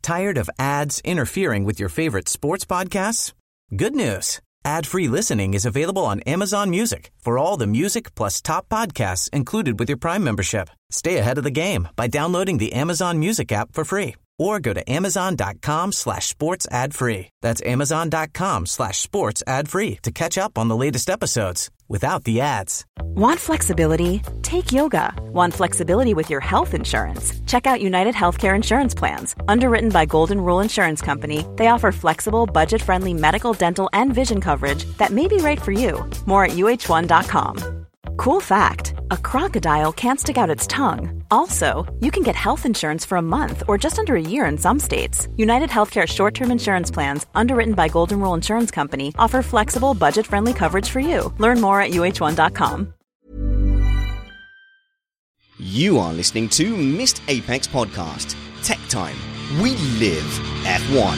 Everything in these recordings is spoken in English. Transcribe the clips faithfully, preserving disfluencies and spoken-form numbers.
Tired of ads interfering with your favorite sports podcasts? Good news. Ad-free listening is available on Amazon Music for all the music plus top podcasts included with your Prime membership. Stay ahead of the game by downloading the Amazon Music app for free or go to amazon.com slash sports ad free. That's amazon.com slash sports ad free to catch up on the latest episodes without the ads. Want flexibility? Take yoga. Want flexibility with your health insurance? Check out United Healthcare Insurance Plans. Underwritten by Golden Rule Insurance Company, they offer flexible, budget-friendly medical, dental, and vision coverage that may be right for you. More at U H one dot com. Cool fact, a crocodile can't stick out its tongue. Also, you can get health insurance for a month or just under a year in some states. United Healthcare short-term insurance plans, underwritten by Golden Rule Insurance Company, offer flexible, budget-friendly coverage for you. Learn more at U H one dot com. You are listening to Missed Apex Podcast. Tech Time. We live F one.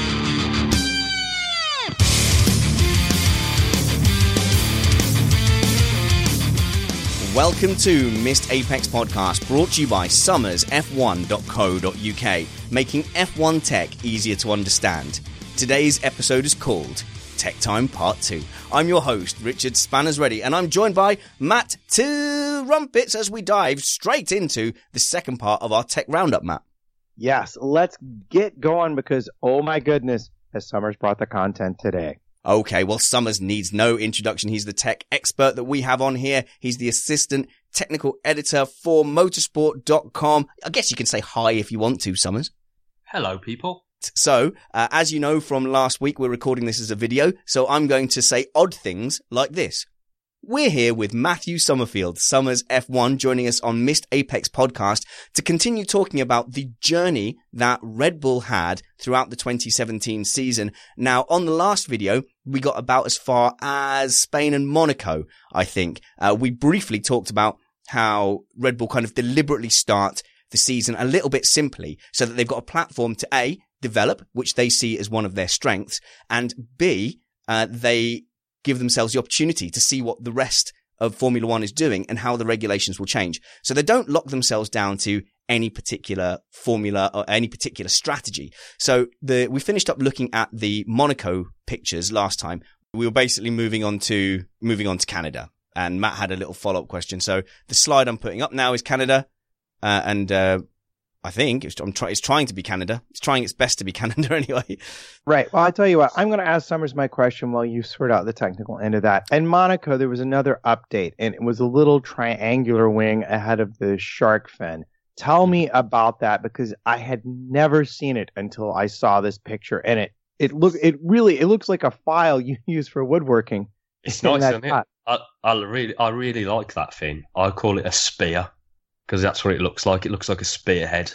Welcome to Missed Apex Podcast, brought to you by summers f one dot co dot u k, making F one tech easier to understand. Today's episode is called Tech Time Part two. I'm your host, Richard Spanners Ready, and I'm joined by Matt Two Rumpets as we dive straight into the second part of our Tech Roundup, Matt. Yes, let's get going because, oh my goodness, has Summers brought the content today. Okay, well, Summers needs no introduction. He's the tech expert that we have on here. He's the assistant technical editor for motorsport dot com. I guess you can say hi if you want to, Summers. Hello, people. So, uh, as you know from last week, we're recording this as a video, so I'm going to say odd things like this. We're here with Matthew Summerfield, Summers F one, joining us on Missed Apex Podcast to continue talking about the journey that Red Bull had throughout the twenty seventeen season. Now, on the last video, we got about as far as Spain and Monaco, I think. Uh, we briefly talked about how Red Bull kind of deliberately start the season a little bit simply so that they've got a platform to A, develop, which they see as one of their strengths, and B, uh, they give themselves the opportunity to see what the rest of Formula One is doing and how the regulations will change. So they don't lock themselves down to any particular formula or any particular strategy. So the we finished up looking at the Monaco pictures last time. We were basically moving on to moving on to Canada, and Matt had a little follow-up question. So the slide I'm putting up now is Canada, uh, and uh, I think it's, I'm try, it's trying to be Canada. It's trying its best to be Canada anyway. Right. Well, I'll tell you what. I'm going to ask Summers my question while you sort out the technical end of that. In Monaco, there was another update, and it was a little triangular wing ahead of the shark fin. Tell me about that, because I had never seen it until I saw this picture, and it it look it really it looks like a file you use for woodworking. It's nice, isn't it? I, I really I really like that fin. I call it a spear, because that's what it looks like. It looks like a spearhead.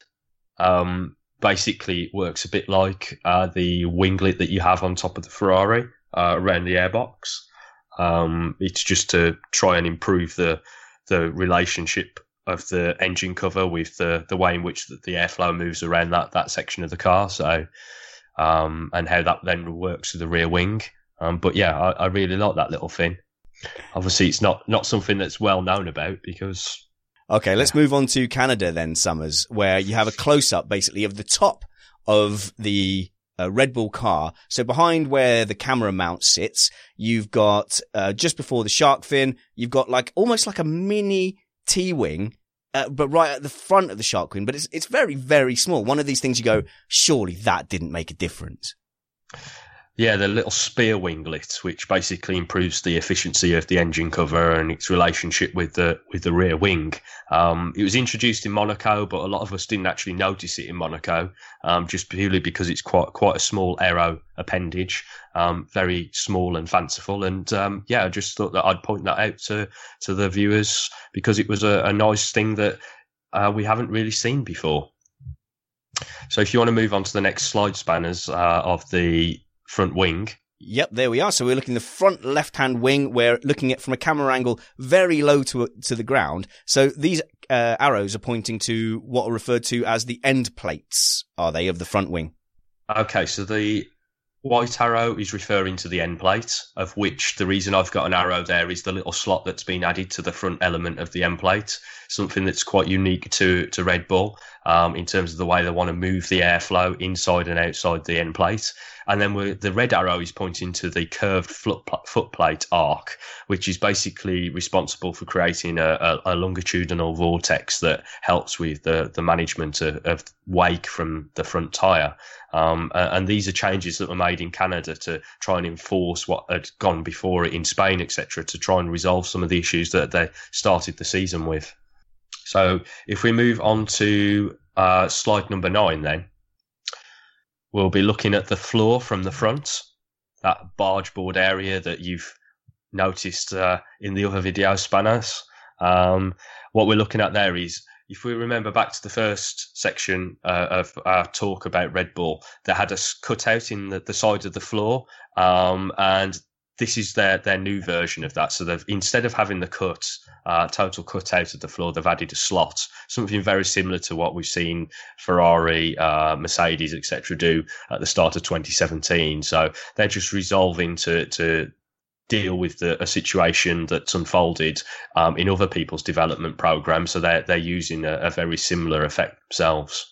Um, basically, it works a bit like uh, the winglet that you have on top of the Ferrari uh, around the airbox. Um, it's just to try and improve the the relationship of the engine cover with the, the way in which the, the airflow moves around that, that section of the car. So, um, and how that then works with the rear wing. Um, but yeah, I, I really like that little fin. Obviously, it's not, not something that's well known about because. Okay, let's move on to Canada then, Summers, where you have a close-up basically of the top of the uh, Red Bull car. So behind where the camera mount sits, you've got, uh, just before the shark fin, you've got like almost like a mini T-wing, uh, but right at the front of the shark fin, but it's, it's very, very small. One of these things you go, surely that didn't make a difference. Yeah, the little spear winglet, which basically improves the efficiency of the engine cover and its relationship with the with the rear wing. Um, it was introduced in Monaco, but a lot of us didn't actually notice it in Monaco, um, just purely because it's quite quite a small aero appendage, um, very small and fanciful. And um, yeah, I just thought that I'd point that out to to the viewers because it was a, a nice thing that uh, we haven't really seen before. So if you want to move on to the next slide, Spanners, uh, of the front wing. Yep, there we are. So we're looking at the front left-hand wing. We're looking at from a camera angle very low to to the ground. So these uh, arrows are pointing to what are referred to as the end plates, are they, of the front wing? Okay, so the white arrow is referring to the end plate, of which the reason I've got an arrow there is the little slot that's been added to the front element of the end plate, something that's quite unique to, to Red Bull. um, in terms of the way they want to move the airflow inside and outside the end plate. And then we're, the red arrow is pointing to the curved foot, foot plate arc, which is basically responsible for creating a, a, a longitudinal vortex that helps with the, the management of, of wake from the front tyre. Um, and these are changes that were made in Canada to try and enforce what had gone before it in Spain, et cetera, to try and resolve some of the issues that they started the season with. So if we move on to uh, slide number nine then, we'll be looking at the floor from the front, that barge board area that you've noticed uh, in the other video, Spanos. Um, what we're looking at there is, if we remember back to the first section uh, of our talk about Red Bull, they had a cutout in the, the side of the floor, um, and this is their, their new version of that. So they've, instead of having the cut, uh, total cut out of the floor, they've added a slot, something very similar to what we've seen Ferrari, uh, Mercedes, et cetera do at the start of twenty seventeen. So they're just resolving to, to deal with the, a situation that's unfolded um, in other people's development programs. So they're, they're using a, a very similar effect themselves.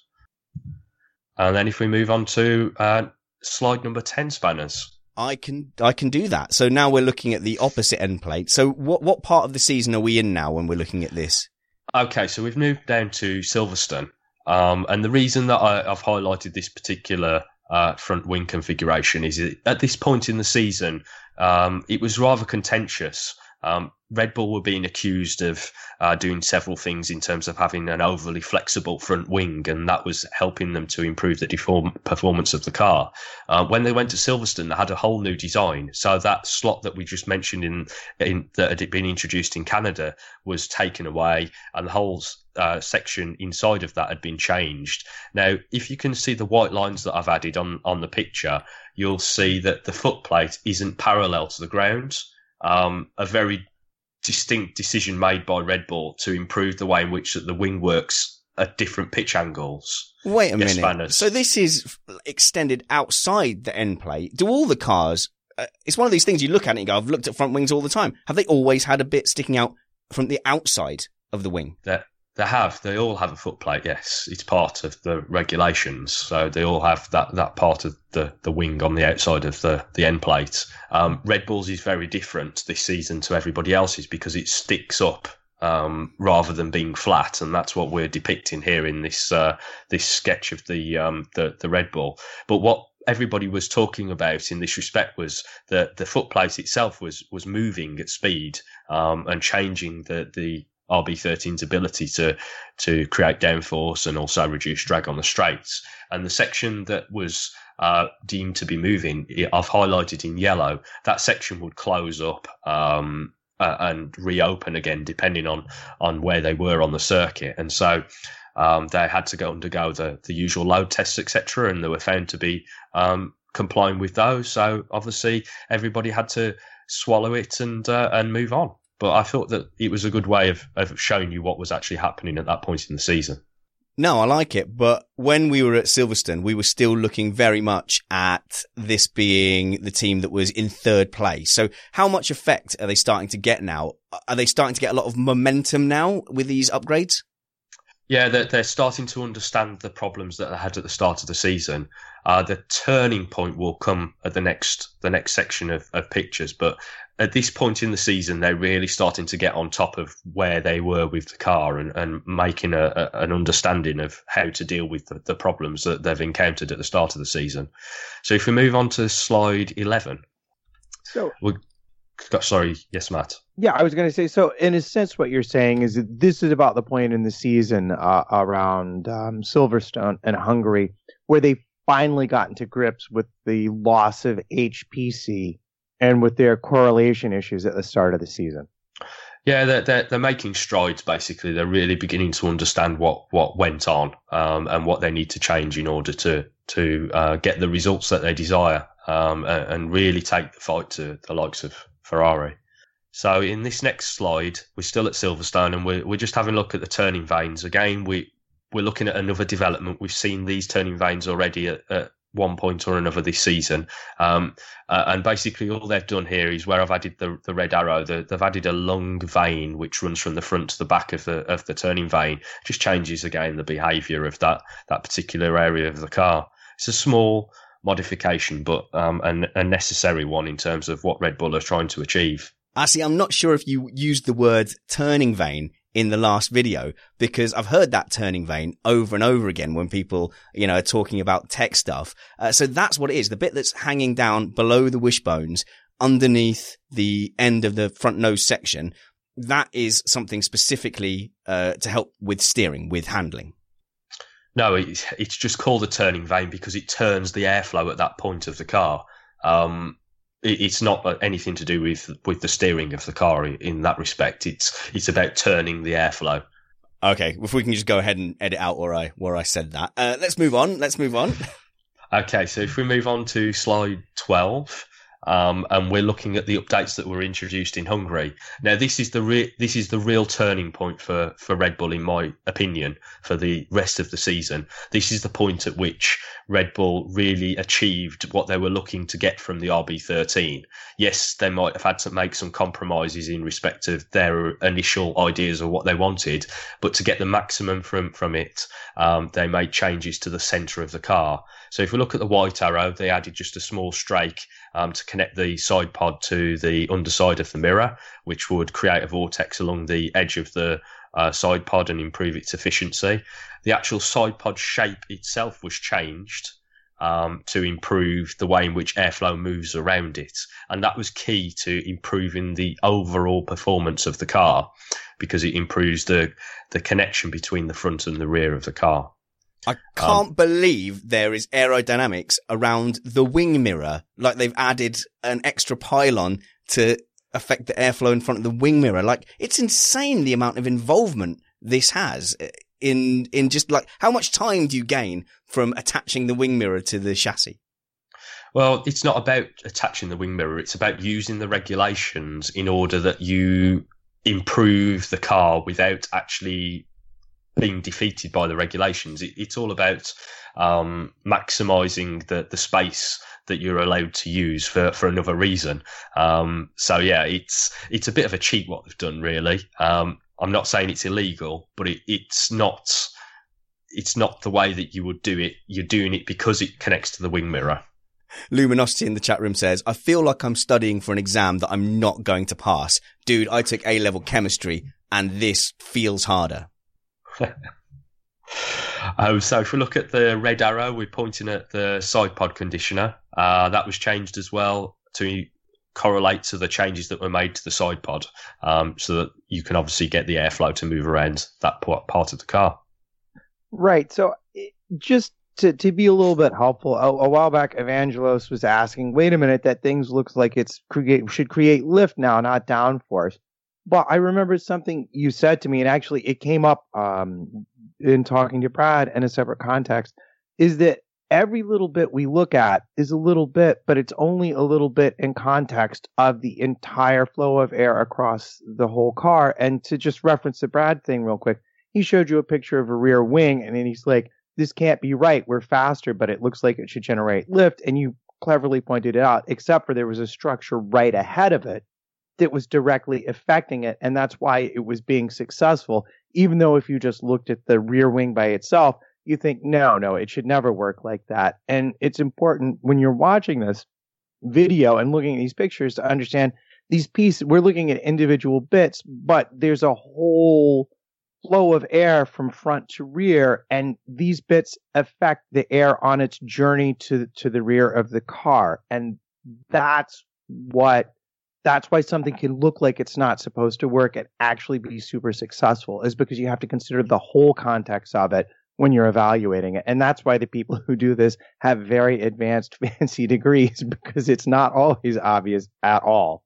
And then if we move on to uh, slide number ten, Spanners. I can I can do that. So now we're looking at the opposite end plate. So what what part of the season are we in now when we're looking at this? Okay, so we've moved down to Silverstone. Um, and the reason that I, I've highlighted this particular uh, front wing configuration is that at this point in the season, um, it was rather contentious. Um, Red Bull were being accused of uh, doing several things in terms of having an overly flexible front wing, and that was helping them to improve the deform- performance of the car. Uh, when they went to Silverstone, they had a whole new design. So that slot that we just mentioned in, in that had been introduced in Canada was taken away, and the whole uh, section inside of that had been changed. Now, if you can see the white lines that I've added on, on the picture, you'll see that the foot plate isn't parallel to the ground. Um, a very distinct decision made by Red Bull to improve the way in which the wing works at different pitch angles. Wait a yes, minute. Spanners. So this is extended outside the end plate. Do all the cars, uh, it's one of these things you look at and you go, I've looked at front wings all the time. Have they always had a bit sticking out from the outside of the wing? They're, They have. They all have a foot plate, yes. It's part of the regulations. So they all have that, that part of the, the wing on the outside of the, the end plate. Um, Red Bull's is very different this season to everybody else's because it sticks up um, rather than being flat. And that's what we're depicting here in this uh, this sketch of the, um, the the Red Bull. But what everybody was talking about in this respect was that the foot plate itself was was moving at speed um, and changing the the R B thirteen's ability to to create downforce and also reduce drag on the straights. And the section that was uh, deemed to be moving, I've highlighted in yellow, that section would close up um, uh, and reopen again, depending on, on where they were on the circuit. And so um, they had to go undergo the, the usual load tests, et cetera, and they were found to be um, complying with those. So obviously everybody had to swallow it and uh, and move on. But I thought that it was a good way of, of showing you what was actually happening at that point in the season. No, I like it. But when we were at Silverstone, we were still looking very much at this being the team that was in third place. So how much effect are they starting to get now? Are they starting to get a lot of momentum now with these upgrades? Yeah, they're, they're starting to understand the problems that they had at the start of the season. Uh, the turning point will come at the next the next section of, of pictures. But at this point in the season, they're really starting to get on top of where they were with the car and, and making a, a, an understanding of how to deal with the, the problems that they've encountered at the start of the season. So if we move on to slide eleven. So we Sorry, yes, Matt. Yeah, I was going to say, so in a sense, what you're saying is that this is about the point in the season uh, around um, Silverstone and Hungary where they finally gotten to grips with the loss of H P C and with their correlation issues at the start of the season. Yeah, they're, they're, they're making strides, basically. They're really beginning to understand what, what went on um, and what they need to change in order to, to uh, get the results that they desire um, and, and really take the fight to the likes of Ferrari. So in this next slide, we're still at Silverstone and we're, we're just having a look at the turning vanes. Again, we, we're looking at another development. We've seen these turning vanes already at, at one point or another this season. Um, uh, and basically all they've done here is where I've added the, the red arrow, the, they've added a long vane which runs from the front to the back of the of the turning vane. It just changes again the behaviour of that that particular area of the car. It's a small modification, but um, an, a necessary one in terms of what Red Bull are trying to achieve. Actually, I'm not sure if you used the word turning vane in the last video, because I've heard that turning vane over and over again when people, you know, are talking about tech stuff. Uh, so that's what it is. The bit that's hanging down below the wishbones underneath the end of the front nose section, that is something specifically uh, to help with steering, with handling. No, it's, it's just called a turning vane because it turns the airflow at that point of the car. Um, It's not anything to do with, with the steering of the car in that respect. It's it's about turning the airflow. Okay, if we can just go ahead and edit out where I where I said that. Uh, let's move on. Let's move on. Okay, so if we move on to slide twelve, um, and we're looking at the updates that were introduced in Hungary. Now, this is the re- this is the real turning point for, for Red Bull, in my opinion, for the rest of the season. This is the point at which Red Bull really achieved what they were looking to get from the R B thirteen. Yes, they might have had to make some compromises in respect of their initial ideas of what they wanted, but to get the maximum from, from it, um, they made changes to the centre of the car. So if we look at the white arrow, they added just a small strake um, to connect the side pod to the underside of the mirror, which would create a vortex along the edge of the uh, side pod and improve its efficiency. The actual side pod shape itself was changed um, to improve the way in which airflow moves around it. And that was key to improving the overall performance of the car, because it improves the, the connection between the front and the rear of the car. I can't um, believe there is aerodynamics around the wing mirror. Like they've added an extra pylon to affect the airflow in front of the wing mirror. Like, it's insane the amount of involvement this has in, in just like, how much time do you gain from attaching the wing mirror to the chassis? Well, it's not about attaching the wing mirror. It's about using the regulations in order that you improve the car without actually being defeated by the regulations. It, it's all about um, maximising the, the space that you're allowed to use for, for another reason. Um, so yeah, it's it's a bit of a cheat what they've done, really. Um, I'm not saying it's illegal, but it, it's not it's not the way that you would do it. You're doing it because it connects to the wing mirror. Luminosity in the chat room says, I feel like I'm studying for an exam that I'm not going to pass. Dude, I took A-level chemistry and this feels harder. Oh, so if we look at the red arrow, we're pointing at the side pod conditioner. Uh, that was changed as well to correlate to the changes that were made to the side pod, um, so that you can obviously get the airflow to move around that part of the car. Right. So just to, to be a little bit helpful, a, a while back, Evangelos was asking, wait a minute, that things looks like it's create should create lift now, not downforce. But I remember something you said to me, and actually it came up um, in talking to Brad in a separate context, is that every little bit we look at is a little bit, but it's only a little bit in context of the entire flow of air across the whole car. And to just reference the Brad thing real quick, he showed you a picture of a rear wing, and then he's like, this can't be right. We're faster, but it looks like it should generate lift. And you cleverly pointed it out, except for there was a structure right ahead of it that was directly affecting it. And that's why it was being successful. Even though if you just looked at the rear wing by itself, you think, no, no, it should never work like that. And it's important when you're watching this video and looking at these pictures to understand these pieces. We're looking at individual bits, but there's a whole flow of air from front to rear, and these bits affect the air on its journey to, to the rear of the car. And that's what That's why something can look like it's not supposed to work and actually be super successful, is because you have to consider the whole context of it when you're evaluating it. And that's why the people who do this have very advanced fancy degrees, because it's not always obvious at all.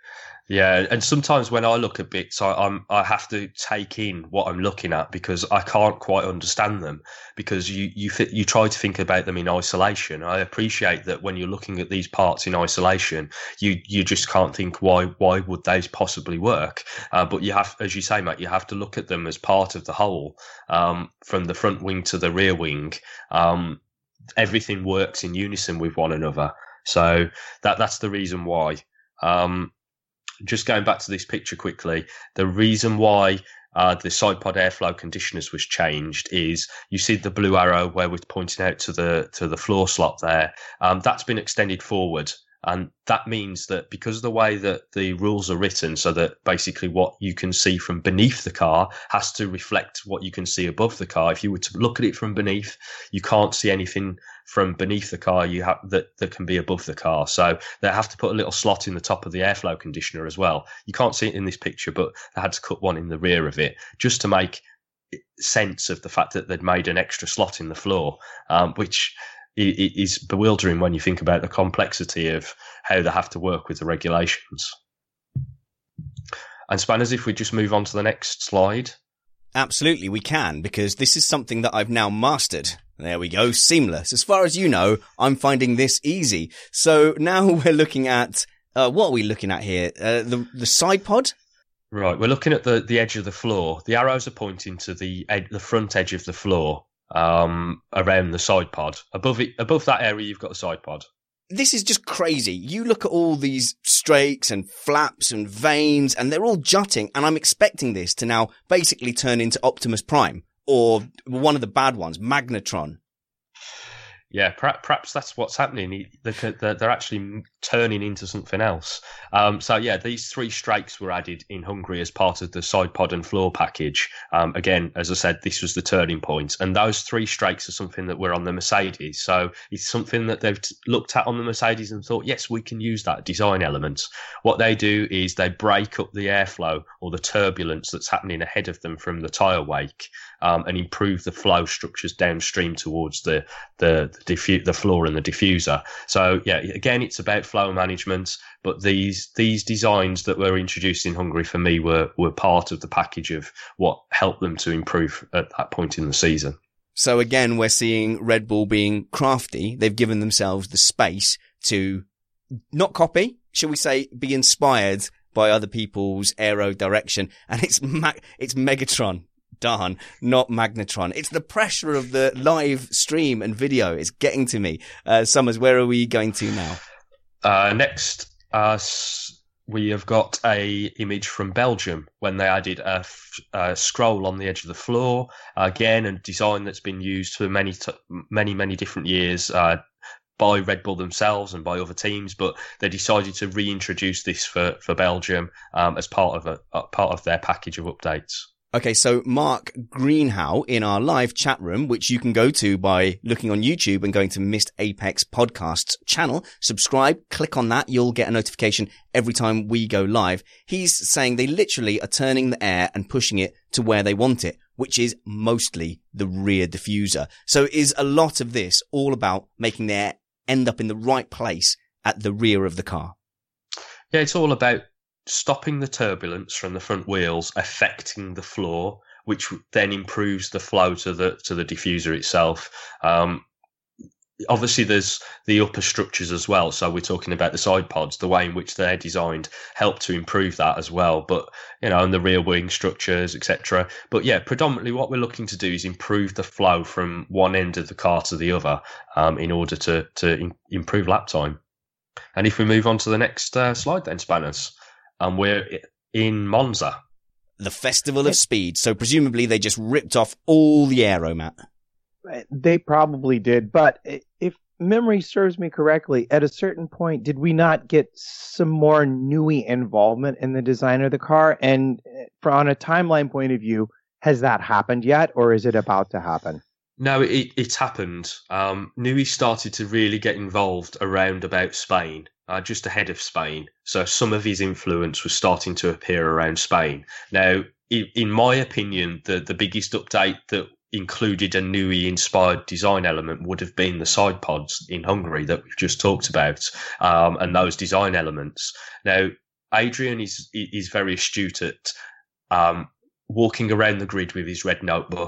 Yeah, and sometimes when I look at bits, I, I'm I have to take in what I'm looking at, because I can't quite understand them, because you you you try to think about them in isolation. I appreciate that when you're looking at these parts in isolation, you you just can't think why why would those possibly work. Uh, but you have, as you say, Matt, you have to look at them as part of the whole, um, from the front wing to the rear wing. Um, everything works in unison with one another. So that that's the reason why. Um, just going back to this picture quickly, the reason why uh, the side pod airflow conditioners was changed is you see the blue arrow where we're pointing out to the to the floor slot there. Um, that's been extended forward. And that means that because of the way that the rules are written, so that basically what you can see from beneath the car has to reflect what you can see above the car. If you were to look at it from beneath, you can't see anything from beneath the car you have that, that can be above the car. So they have to put a little slot in the top of the airflow conditioner as well. You can't see it in this picture, but they had to cut one in the rear of it just to make sense of the fact that they'd made an extra slot in the floor, um, which is bewildering when you think about the complexity of how they have to work with the regulations. And Spanners, if we just move on to the next slide. Absolutely, we can, because this is something that I've now mastered. There we go, seamless. As far as you know, I'm finding this easy. So now we're looking at, uh, what are we looking at here? Uh, the, the side pod? Right, we're looking at the, the edge of the floor. The arrows are pointing to the ed- the front edge of the floor. Um, around the side pod. Above it, above that area, you've got the side pod. This is just crazy. You look at all these strakes and flaps and vanes, and they're all jutting, and I'm expecting this to now basically turn into Optimus Prime, or one of the bad ones, Magnetron. Yeah, perhaps that's what's happening. They're actually turning into something else. Um, so, yeah, these three strakes were added in Hungary as part of the side pod and floor package. Um, again, as I said, this was the turning point. And those three strakes are something that were on the Mercedes. So it's something that they've looked at on the Mercedes and thought, yes, we can use that design element. What they do is they break up the airflow or the turbulence that's happening ahead of them from the tyre wake um, and improve the flow structures downstream towards the, the The, diffu- the floor and the diffuser. So yeah, again, it's about flow management, but these these designs that were introduced in Hungary for me were were part of the package of what helped them to improve at that point in the season. So again, we're seeing Red Bull being crafty. They've given themselves the space to not copy, shall we say, be inspired by other people's aero direction, and it's ma- it's Megatron. Darn, not Magnetron. It's the pressure of the live stream and video. It's getting to me. Uh, Summers, where are we going to now? Uh, next, uh, we have got a image from Belgium when they added a, f- a scroll on the edge of the floor. Again, a design that's been used for many, t- many, many different years. Uh, by Red Bull themselves and by other teams, but they decided to reintroduce this for, for Belgium um, as part of a, a part of their package of updates. Okay, so Mark Greenhow in our live chat room, which you can go to by looking on YouTube and going to Missed Apex Podcasts channel, subscribe, click on that. You'll get a notification every time we go live. He's saying they literally are turning the air and pushing it to where they want it, which is mostly the rear diffuser. So is a lot of this all about making the air end up in the right place at the rear of the car? Yeah, it's all about stopping the turbulence from the front wheels affecting the floor, which then improves the flow to the to the diffuser itself. Um, obviously, there's the upper structures as well. So we're talking about the side pods, the way in which they're designed, help to improve that as well. But you know, and the rear wing structures, et cetera. But yeah, predominantly what we're looking to do is improve the flow from one end of the car to the other, um, in order to to in, improve lap time. And if we move on to the next uh, slide, then Spanners. And we're in Monza. The Festival of Speed. So presumably they just ripped off all the aero, Matt. They probably did. But if memory serves me correctly, at a certain point, did we not get some more Newey involvement in the design of the car? And from a timeline point of view, has that happened yet, or is it about to happen? No, it, it's happened. Um, Newey started to really get involved around about Spain. Uh, just ahead of Spain. So some of his influence was starting to appear around Spain. Now, in, in my opinion, the, the biggest update that included a Newey-inspired design element would have been the side pods in Hungary that we've just talked about, um, and those design elements. Now, Adrian is is very astute at um, walking around the grid with his red notebook,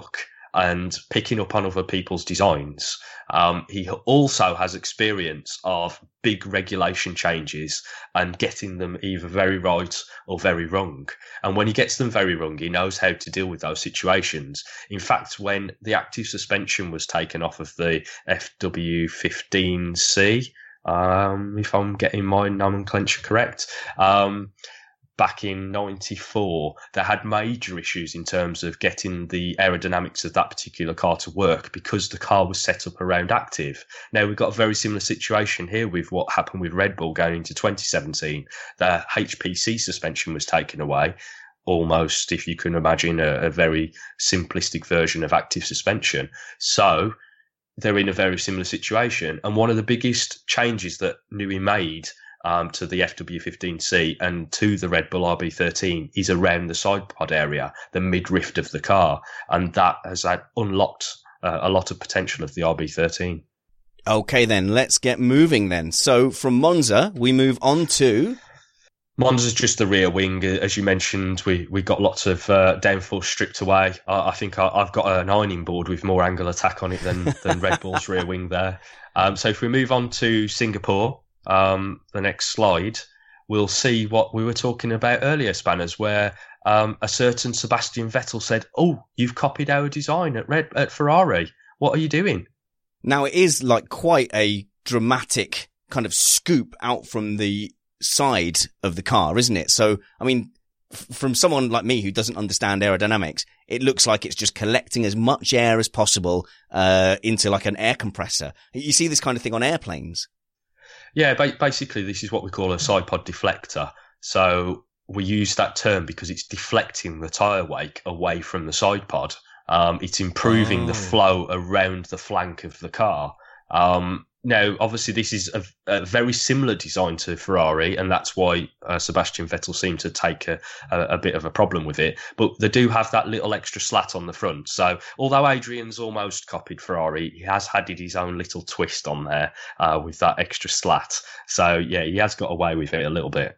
and picking up on other people's designs. Um, he also has experience of big regulation changes and getting them either very right or very wrong. And when he gets them very wrong, he knows how to deal with those situations. In fact, when the active suspension was taken off of the F W fifteen C, um, if I'm getting my nomenclature correct, um, back in ninety-four, they had major issues in terms of getting the aerodynamics of that particular car to work because the car was set up around active. Now, we've got a very similar situation here with what happened with Red Bull going into twenty seventeen. The H P C suspension was taken away, almost, if you can imagine, a, a very simplistic version of active suspension. So they're in a very similar situation. And one of the biggest changes that Newey made um, to the F W fifteen C and to the Red Bull R B thirteen is around the side pod area, the mid-rift of the car. And that has had unlocked uh, a lot of potential of the R B thirteen. Okay, then, let's get moving then. So from Monza, we move on to... Monza's just the rear wing. As you mentioned, we, we got lots of uh, downforce stripped away. I, I think I, I've got an ironing board with more angle attack on it than, than Red Bull's rear wing there. Um, so if we move on to Singapore, um, the next slide, we'll see what we were talking about earlier, Spanners, where um, a certain Sebastian Vettel said, "Oh, you've copied our design at Red at Ferrari. What are you doing?" Now, it is like quite a dramatic kind of scoop out from the side of the car, isn't it? So, I mean, f- from someone like me who doesn't understand aerodynamics, it looks like it's just collecting as much air as possible uh into like an air compressor. You see this kind of thing on airplanes. Yeah, ba- basically this is what we call a side pod deflector. So we use that term because it's deflecting the tyre wake away from the side pod. Um, it's improving oh. the flow around the flank of the car. Um, Now, obviously, this is a, a very similar design to Ferrari, and that's why uh, Sebastian Vettel seemed to take a, a, a bit of a problem with it. But they do have that little extra slat on the front. So although Adrian's almost copied Ferrari, he has added his own little twist on there uh, with that extra slat. So, yeah, he has got away with it a little bit.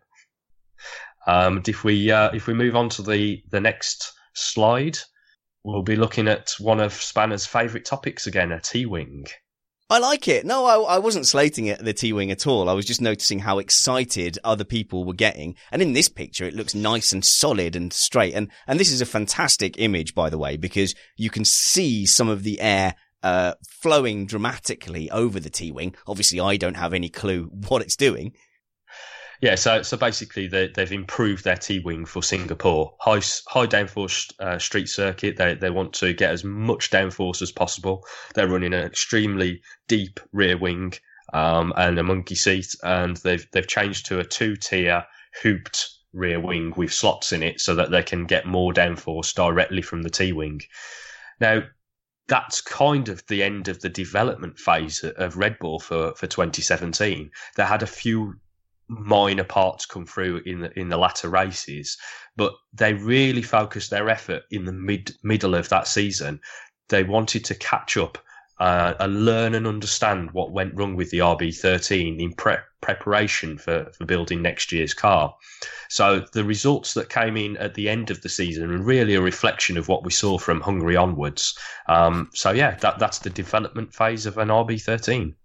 Um, if we uh, if we move on to the, the next slide, we'll be looking at one of Spanner's favourite topics again, a T-wing. I like it. No, I, I wasn't slating it, the T-Wing at all. I was just noticing how excited other people were getting. And in this picture, it looks nice and solid and straight. And, and this is a fantastic image, by the way, because you can see some of the air uh flowing dramatically over the T-Wing. Obviously, I don't have any clue what it's doing. Yeah, so so basically they, they've improved their T-wing for Singapore. High high downforce uh, street circuit. They they want to get as much downforce as possible. They're running an extremely deep rear wing um, and a monkey seat, and they've they've changed to a two-tier hooped rear wing with slots in it so that they can get more downforce directly from the T-wing. Now, that's kind of the end of the development phase of Red Bull for, for twenty seventeen. They had a few minor parts come through in the in the latter races, but they really focused their effort in the mid middle of that season. They wanted to catch up uh, and learn and understand what went wrong with the R B thirteen in pre- preparation for, for building next year's car. So the results that came in at the end of the season are really a reflection of what we saw from Hungary onwards. Um, so yeah, that that's the development phase of an R B thirteen.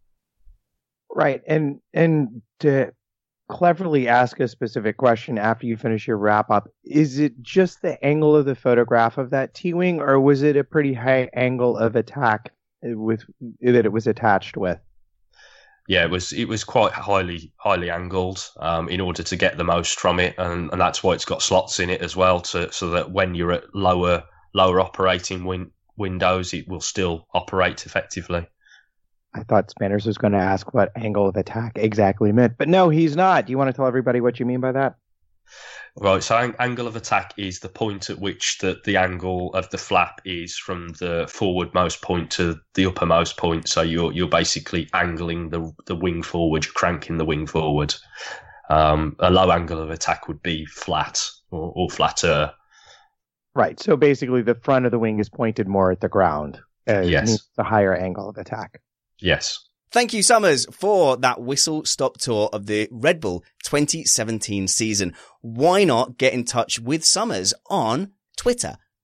Right, and and to cleverly ask a specific question after you finish your wrap up, is it just the angle of the photograph of that T-wing, or was it a pretty high angle of attack with that it was attached with? Yeah, it was it was quite highly highly angled um, in order to get the most from it, and, and that's why it's got slots in it as well, to so that when you're at lower lower operating win- windows, it will still operate effectively. I thought Spanners was going to ask what angle of attack exactly meant, but no, he's not. Do you want to tell everybody what you mean by that? Right, so ang- angle of attack is the point at which the, the angle of the flap is from the forwardmost point to the uppermost point. So you're you're basically angling the the wing forward, you're cranking the wing forward. Um, a low angle of attack would be flat or, or flatter. Right, so basically the front of the wing is pointed more at the ground. Uh, yes. The higher angle of attack. Yes. Thank you, Summers, for that whistle-stop tour of the Red Bull twenty seventeen season. Why not get in touch with Summers on Twitter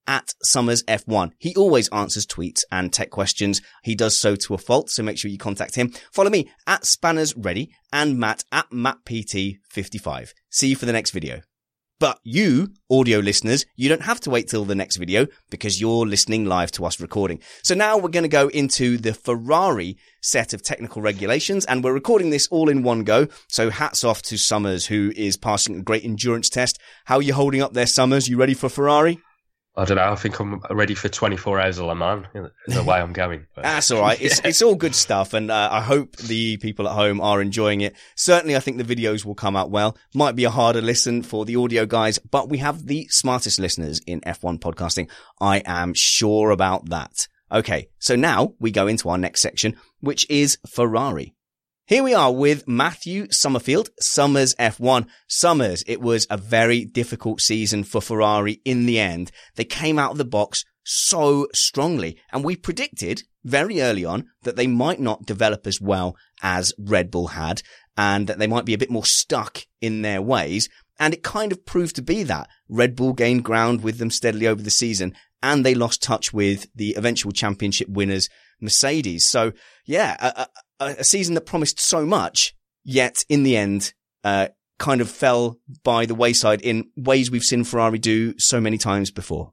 at Summers F one. He always answers tweets and tech questions. He does so to a fault, so make sure you contact him. Follow me at Spanners Ready and Matt at Matt P T fifty-five. See you for the next video. But you, audio listeners, you don't have to wait till the next video because you're listening live to us recording. So now we're going to go into the Ferrari set of technical regulations, and we're recording this all in one go. So hats off to Summers, who is passing a great endurance test. How are you holding up there, Summers? You ready for Ferrari? I don't know. I think I'm ready for twenty-four hours of Le Mans, the way I'm going. But. That's all right. It's, yeah. it's all good stuff. And uh, I hope the people at home are enjoying it. Certainly, I think the videos will come out well. Might be a harder listen for the audio guys, but we have the smartest listeners in F one podcasting. I am sure about that. Okay. So now we go into our next section, which is Ferrari. Here we are with Matthew Summerfield, Summers F one. Summers, it was a very difficult season for Ferrari in the end. They came out of the box so strongly, and we predicted very early on that they might not develop as well as Red Bull had, and that they might be a bit more stuck in their ways. And it kind of proved to be that. Red Bull gained ground with them steadily over the season, and they lost touch with the eventual championship winners, Mercedes. So yeah, a, a, a season that promised so much, yet in the end, uh, kind of fell by the wayside in ways we've seen Ferrari do so many times before.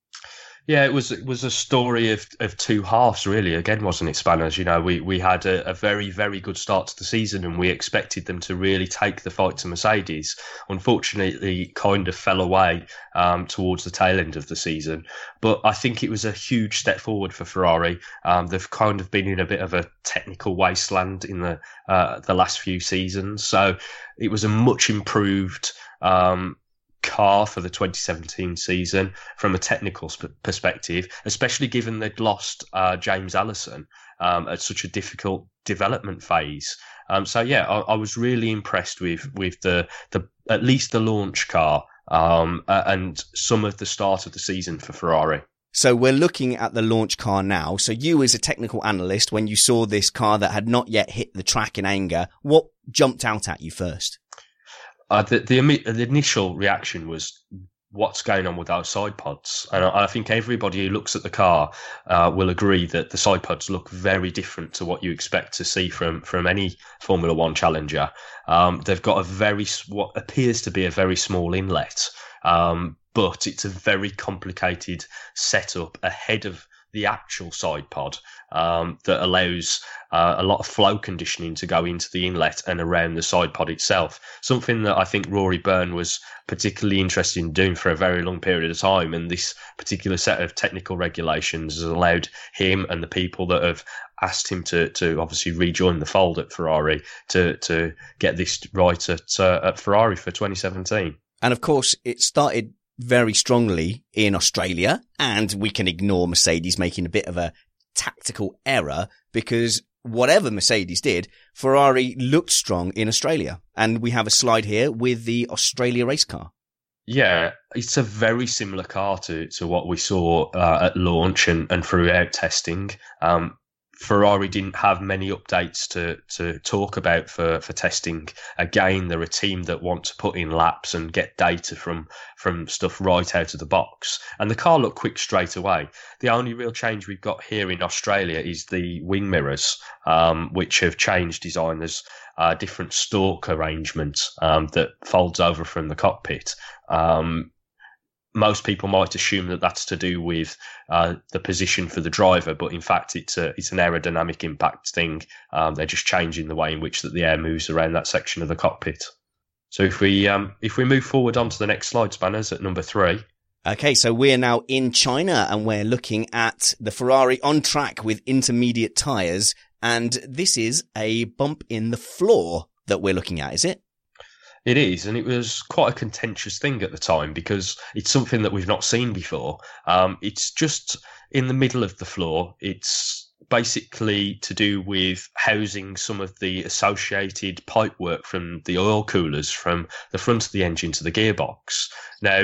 Yeah, it was it was a story of, of two halves, really. Again, wasn't it, Spanners? You know, we, we had a, a very, very good start to the season, and we expected them to really take the fight to Mercedes. Unfortunately, it kind of fell away um, towards the tail end of the season. But I think it was a huge step forward for Ferrari. Um, they've kind of been in a bit of a technical wasteland in the uh, the last few seasons. So it was a much improved um car for the twenty seventeen season from a technical sp- perspective, especially given they'd lost uh, James Allison um, at such a difficult development phase. Um, so yeah, I, I was really impressed with with the the at least the launch car um, uh, and some of the start of the season for Ferrari. So we're looking at the launch car now. So you, as a technical analyst, when you saw this car that had not yet hit the track in anger, what jumped out at you first? Uh, the, the the initial reaction was, what's going on with our side pods? And I, I think everybody who looks at the car uh, will agree that the side pods look very different to what you expect to see from, from any Formula One challenger. Um, they've got a very, what appears to be a very small inlet, um, but it's a very complicated setup ahead of the actual side pod um, that allows uh, a lot of flow conditioning to go into the inlet and around the side pod itself. Something that I think Rory Byrne was particularly interested in doing for a very long period of time. And this particular set of technical regulations has allowed him and the people that have asked him to to obviously rejoin the fold at Ferrari to to get this right at, uh, at Ferrari for twenty seventeen. And of course, it started very strongly in Australia, and we can ignore Mercedes making a bit of a tactical error, because whatever Mercedes did, Ferrari looked strong in Australia. And we have a slide here with the Australia race car. Yeah, it's a very similar car to, to what we saw uh, at launch and, and throughout testing. Um, Ferrari didn't have many updates to, to talk about for, for testing. Again, they're a team that want to put in laps and get data from, from stuff right out of the box. And the car looked quick straight away. The only real change we've got here in Australia is the wing mirrors, um, which have changed design. There's a different stalk arrangement um, that folds over from the cockpit. Um, Most people might assume that that's to do with uh, the position for the driver, but in fact, it's a, it's an aerodynamic impact thing. Um, they're just changing the way in which that the air moves around that section of the cockpit. So if we um, if we move forward onto the next slide, Spanners, at number three. Okay, so we're now in China, and we're looking at the Ferrari on track with intermediate tyres, and this is a bump in the floor that we're looking at, is it? It is, and it was quite a contentious thing at the time because it's something that we've not seen before. Um, it's just in the middle of the floor. It's basically to do with housing some of the associated pipework from the oil coolers from the front of the engine to the gearbox. Now,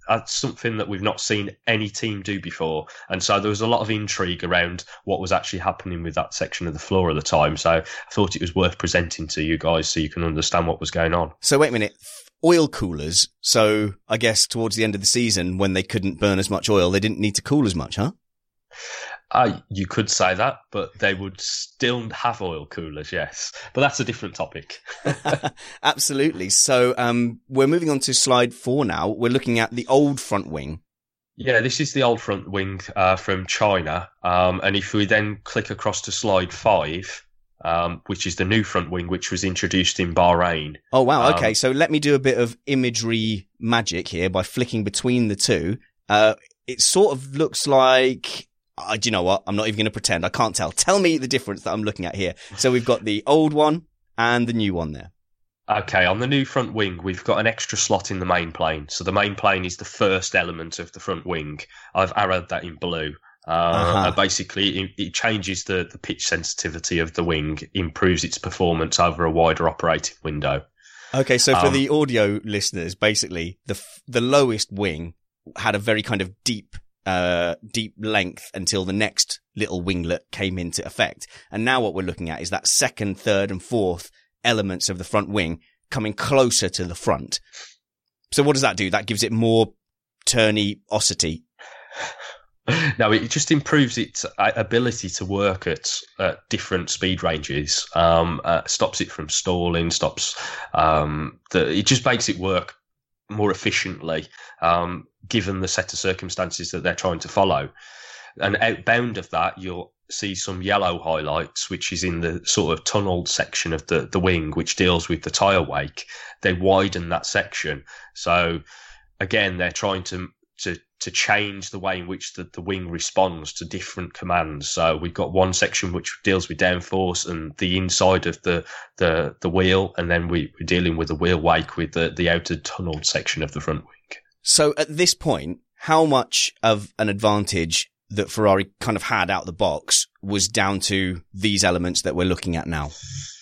that's something that we've not seen any team do before. And so there was a lot of intrigue around what was actually happening with that section of the floor at the time. So I thought it was worth presenting to you guys so you can understand what was going on. So wait a minute. Oil coolers. So I guess towards the end of the season, when they couldn't burn as much oil, they didn't need to cool as much, huh? Uh, you could say that, but they would still have oil coolers, yes. But that's a different topic. Absolutely. So um, we're moving on to slide four now. We're looking at the old front wing. Yeah, this is the old front wing uh, from China. Um, and if we then click across to slide five, um, which is the new front wing, which was introduced in Bahrain. Oh, wow. Okay. Um, so let me do a bit of imagery magic here by flicking between the two. Uh, it sort of looks like... Uh, do you know what? I'm not even going to pretend. I can't tell. Tell me the difference that I'm looking at here. So we've got the old one and the new one there. Okay, on the new front wing, we've got an extra slot in the main plane. So the main plane is the first element of the front wing. I've arrowed that in blue. Uh, uh-huh. Basically, it, it changes the, the pitch sensitivity of the wing, improves its performance over a wider operating window. Okay, so for um, the audio listeners, basically, the the lowest wing had a very kind of deep Uh, deep length until the next little winglet came into effect. And now what we're looking at is that second, third and fourth elements of the front wing coming closer to the front. So what does that do? That gives it more turny-osity. No, it just improves its ability to work at uh, different speed ranges, um, uh, stops it from stalling, stops, um, the, it just makes it work more efficiently, um, given the set of circumstances that they're trying to follow. And outbound of that, you'll see some yellow highlights, which is in the sort of tunneled section of the, the wing, which deals with the tyre wake. They widen that section. So again, they're trying to, to, to change the way in which the, the wing responds to different commands. So we've got one section which deals with downforce and the inside of the, the, the wheel. And then we, we're dealing with the wheel wake with the, the outer tunneled section of the front wing. So at this point, how much of an advantage that Ferrari kind of had out the box was down to these elements that we're looking at now?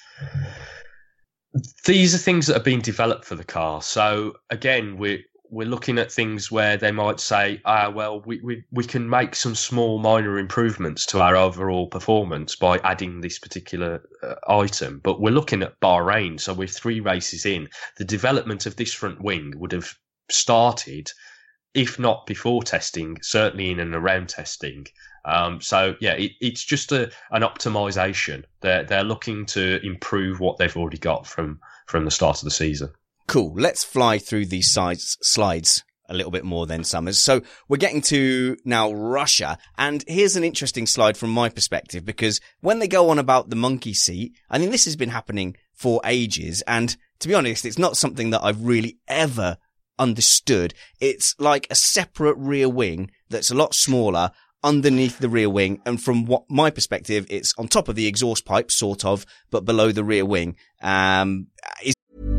These are things that are being developed for the car. So again, we're, we're looking at things where they might say, ah, well, we, we, we can make some small minor improvements to our overall performance by adding this particular uh, item. But we're looking at Bahrain. So we're three races in. The development of this front wing would have started, if not before testing, certainly in and around testing. Um, so yeah, it, it's just a, an optimization. They're, they're looking to improve what they've already got from, from the start of the season. Cool. Let's fly through these sides, slides a little bit more then, Summers. So we're getting to now Russia. And here's an interesting slide from my perspective, because when they go on about the monkey seat, I mean, this has been happening for ages. And to be honest, it's not something that I've really ever understood. It's like a separate rear wing that's a lot smaller underneath the rear wing. And from what my perspective, it's on top of the exhaust pipe, sort of, but below the rear wing. Um, is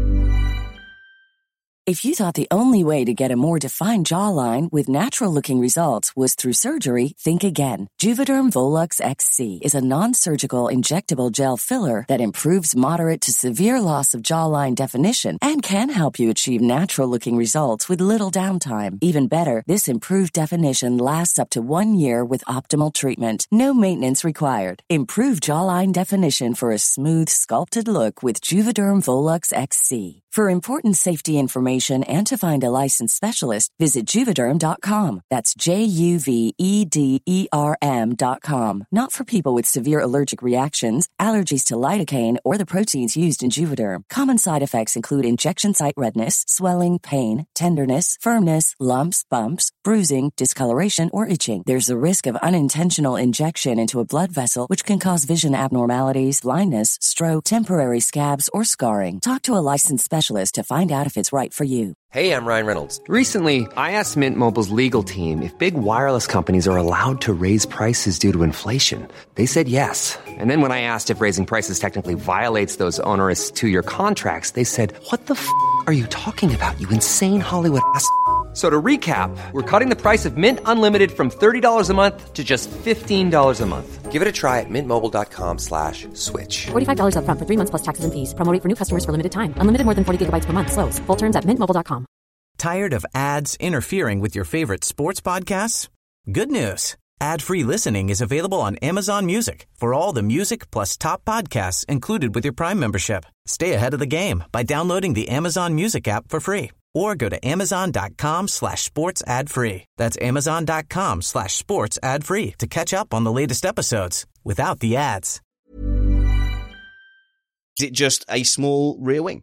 If you thought the only way to get a more defined jawline with natural-looking results was through surgery, think again. Juvederm Volux X C is a non-surgical injectable gel filler that improves moderate to severe loss of jawline definition and can help you achieve natural-looking results with little downtime. Even better, this improved definition lasts up to one year with optimal treatment. No maintenance required. Improve jawline definition for a smooth, sculpted look with Juvederm Volux X C. For important safety information and to find a licensed specialist, visit Juvederm dot com. That's J U V E D E R M dot com. Not for people with severe allergic reactions, allergies to lidocaine, or the proteins used in Juvederm. Common side effects include injection site redness, swelling, pain, tenderness, firmness, lumps, bumps, bruising, discoloration, or itching. There's a risk of unintentional injection into a blood vessel, which can cause vision abnormalities, blindness, stroke, temporary scabs, or scarring. Talk to a licensed specialist to find out if it's right for you. Hey, I'm Ryan Reynolds. Recently, I asked Mint Mobile's legal team if big wireless companies are allowed to raise prices due to inflation. They said yes. And then when I asked if raising prices technically violates those onerous two-year contracts, they said, what the f*** are you talking about, you insane Hollywood ass f- So to recap, we're cutting the price of Mint Unlimited from thirty dollars a month to just fifteen dollars a month. Give it a try at mintmobile.com slash switch. forty-five dollars up front for three months plus taxes and fees. Promo rate for new customers for limited time. Unlimited more than forty gigabytes per month. Slows full terms at mint mobile dot com. Tired of ads interfering with your favorite sports podcasts? Good news. Ad-free listening is available on Amazon Music for all the music plus top podcasts included with your Prime membership. Stay ahead of the game by downloading the Amazon Music app for free or go to amazon.com slash sports ad free. That's amazon.com slash sports ad free to catch up on the latest episodes without the ads. Is it just a small rear wing?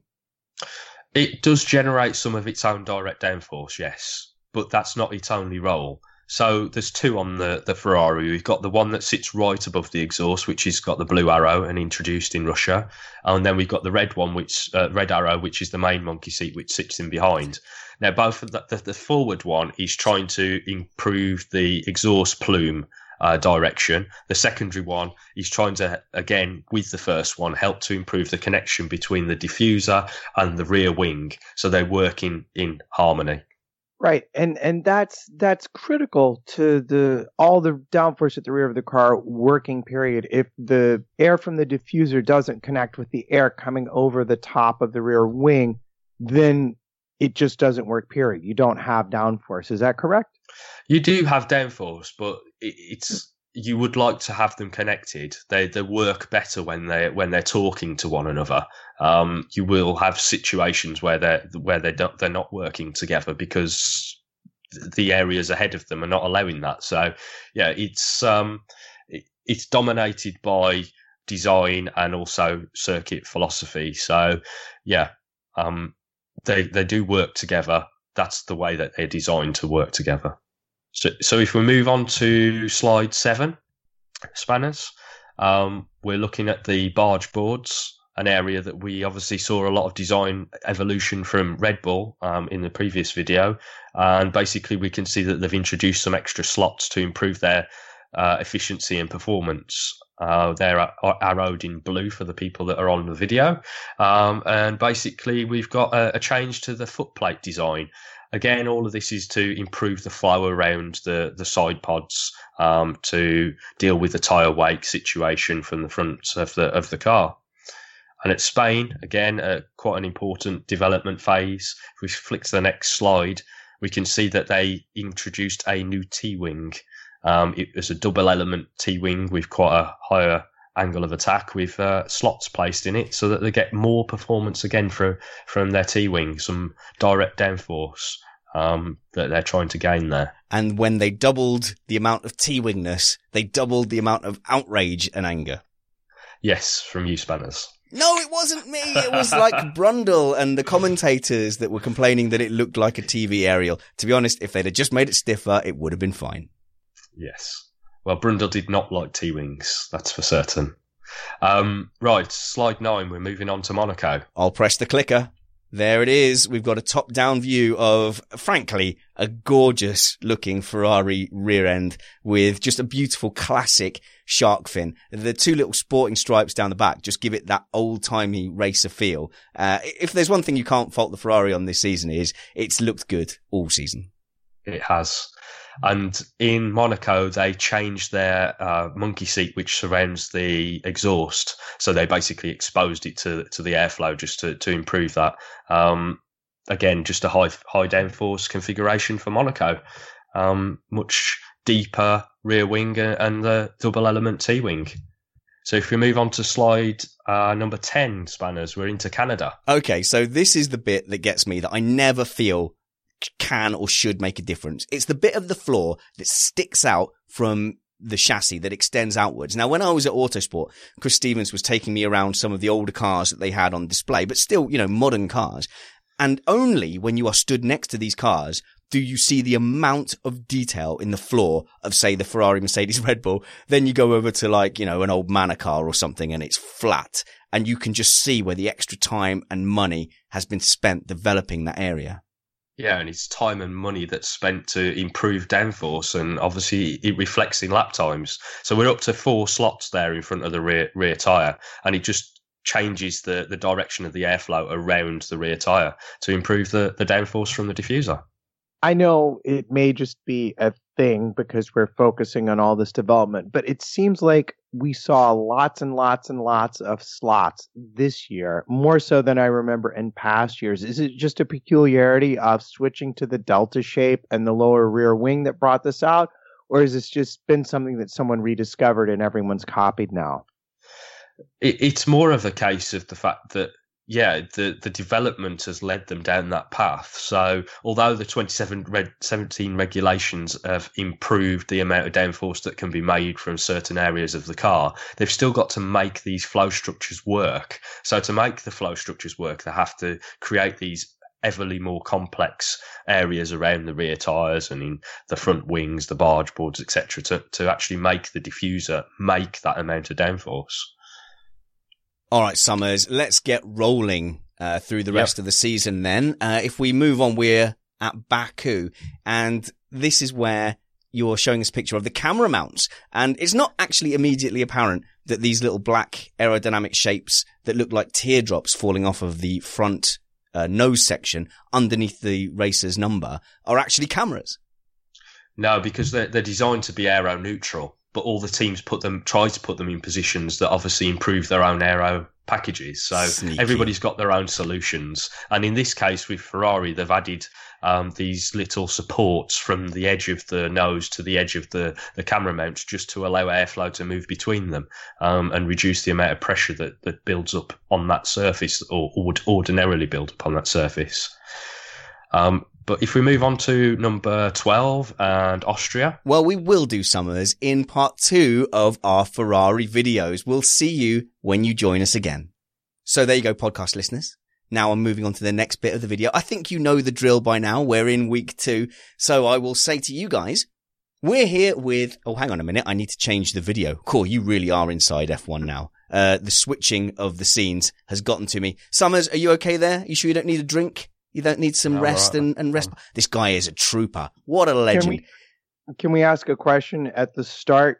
It does generate some of its own direct downforce, yes, but that's not its only role. So there's two on the, the Ferrari. We've got the one that sits right above the exhaust, which has got the blue arrow and introduced in Russia. And then we've got the red one, which uh, red arrow, which is the main monkey seat, which sits in behind. Now, both of the, the, the forward one is trying to improve the exhaust plume uh, direction. The secondary one is trying to, again, with the first one, help to improve the connection between the diffuser and the rear wing. So they work in, in harmony. Right, and and that's that's critical to the all the downforce at the rear of the car working. Period. If the air from the diffuser doesn't connect with the air coming over the top of the rear wing, then it just doesn't work. Period. You don't have downforce. Is that correct? You do have downforce, but it, it's you would like to have them connected. They they work better when they when they're talking to one another. Um, you will have situations where they're where they don't they're not working together because the areas ahead of them are not allowing that. So yeah, it's um it, it's dominated by design and also circuit philosophy. So yeah, um they they do work together. That's the way that they're designed to work together. So, so if we move on to slide seven, spanners, um, we're looking at the barge boards, an area that we obviously saw a lot of design evolution from Red Bull um, in the previous video. And basically we can see that they've introduced some extra slots to improve their uh, efficiency and performance. Uh, they're arrowed in blue for the people that are on the video. Um, and basically we've got a, a change to the footplate design. Again, all of this is to improve the flow around the, the side pods um, to deal with the tyre wake situation from the front of the of the car. And at Spain, again, uh, quite an important development phase. If we flick to the next slide, we can see that they introduced a new T-wing. Um, it was a double element T-wing with quite a higher angle of attack with uh, slots placed in it so that they get more performance again for, from their T-wing, some direct downforce um, that they're trying to gain there. And when they doubled the amount of T-wingness, they doubled the amount of outrage and anger. Yes, from you, Spanners. No, it wasn't me. It was like Brundle and the commentators that were complaining that it looked like a T V aerial. To be honest, if they'd have just made it stiffer, it would have been fine. Yes. Well, Brundle did not like T-wings, that's for certain. Um, right, slide nine, we're moving on to Monaco. I'll press the clicker. There it is. We've got a top-down view of, frankly, a gorgeous-looking Ferrari rear end with just a beautiful classic shark fin. The two little sporting stripes down the back just give it that old-timey racer feel. Uh, if there's one thing you can't fault the Ferrari on this season is it's looked good all season. It has. And in Monaco, they changed their uh, monkey seat, which surrounds the exhaust. So they basically exposed it to to the airflow just to, to improve that. Um, again, just a high high downforce configuration for Monaco. Um, much deeper rear wing and the double element T-wing. So if we move on to slide uh, number ten, Spanners, we're into Canada. Okay, so this is the bit that gets me that I never feel can or should make a difference. It's the bit of the floor that sticks out from the chassis that extends outwards. Now, when I was at Autosport, Chris Stevens was taking me around some of the older cars that they had on display, but still, you know, modern cars. And only when you are stood next to these cars do you see the amount of detail in the floor of, say, the Ferrari, Mercedes, Red Bull. Then you go over to, like, you know, an old Manor car or something and it's flat. And you can just see where the extra time and money has been spent developing that area. Yeah, and it's time and money that's spent to improve downforce, and obviously it reflects in lap times. So we're up to four slots there in front of the rear rear tyre, and it just changes the, the direction of the airflow around the rear tyre to improve the, the downforce from the diffuser. I know it may just be a thing because we're focusing on all this development, but it seems like we saw lots and lots and lots of slots this year, more so than I remember in past years. Is it just a peculiarity of switching to the delta shape and the lower rear wing that brought this out? Or has this just been something that someone rediscovered and everyone's copied now? It, it's more of a case of the fact that, yeah, the, the development has led them down that path. So although the twenty seventeen regulations have improved the amount of downforce that can be made from certain areas of the car, they've still got to make these flow structures work. So to make the flow structures work, they have to create these everly more complex areas around the rear tyres and in the front wings, the barge boards, et cetera, to, to actually make the diffuser make that amount of downforce. All right, Summers, let's get rolling uh, through the rest yep. of the season then. Uh, if we move on, we're at Baku, and this is where you're showing us a picture of the camera mounts. And it's not actually immediately apparent that these little black aerodynamic shapes that look like teardrops falling off of the front Uh, nose section underneath the racer's number are actually cameras. No, because they're, they're designed to be aero neutral, but all the teams put them try to put them in positions that obviously improve their own aero packages. So Sneaky. Everybody's got their own solutions. And in this case with Ferrari, they've added um, these little supports from the edge of the nose to the edge of the, the camera mount just to allow airflow to move between them um, and reduce the amount of pressure that, that builds up on that surface or would ordinarily build up on that surface. Um, but if we move on to number twelve and Austria. Well, we will do, Summers, in part two of our Ferrari videos. We'll see you when you join us again. So there you go, podcast listeners. Now I'm moving on to the next bit of the video. I think you know the drill by now. We're in week two. So I will say to you guys, we're here with, oh, hang on a minute. I need to change the video. Cool. You really are inside F one now. Uh, the switching of the scenes has gotten to me. Summers, are you okay there? You sure you don't need a drink? You don't need some no, rest right. and, and rest? This guy is a trooper. What a legend. Can we, can we ask a question at the start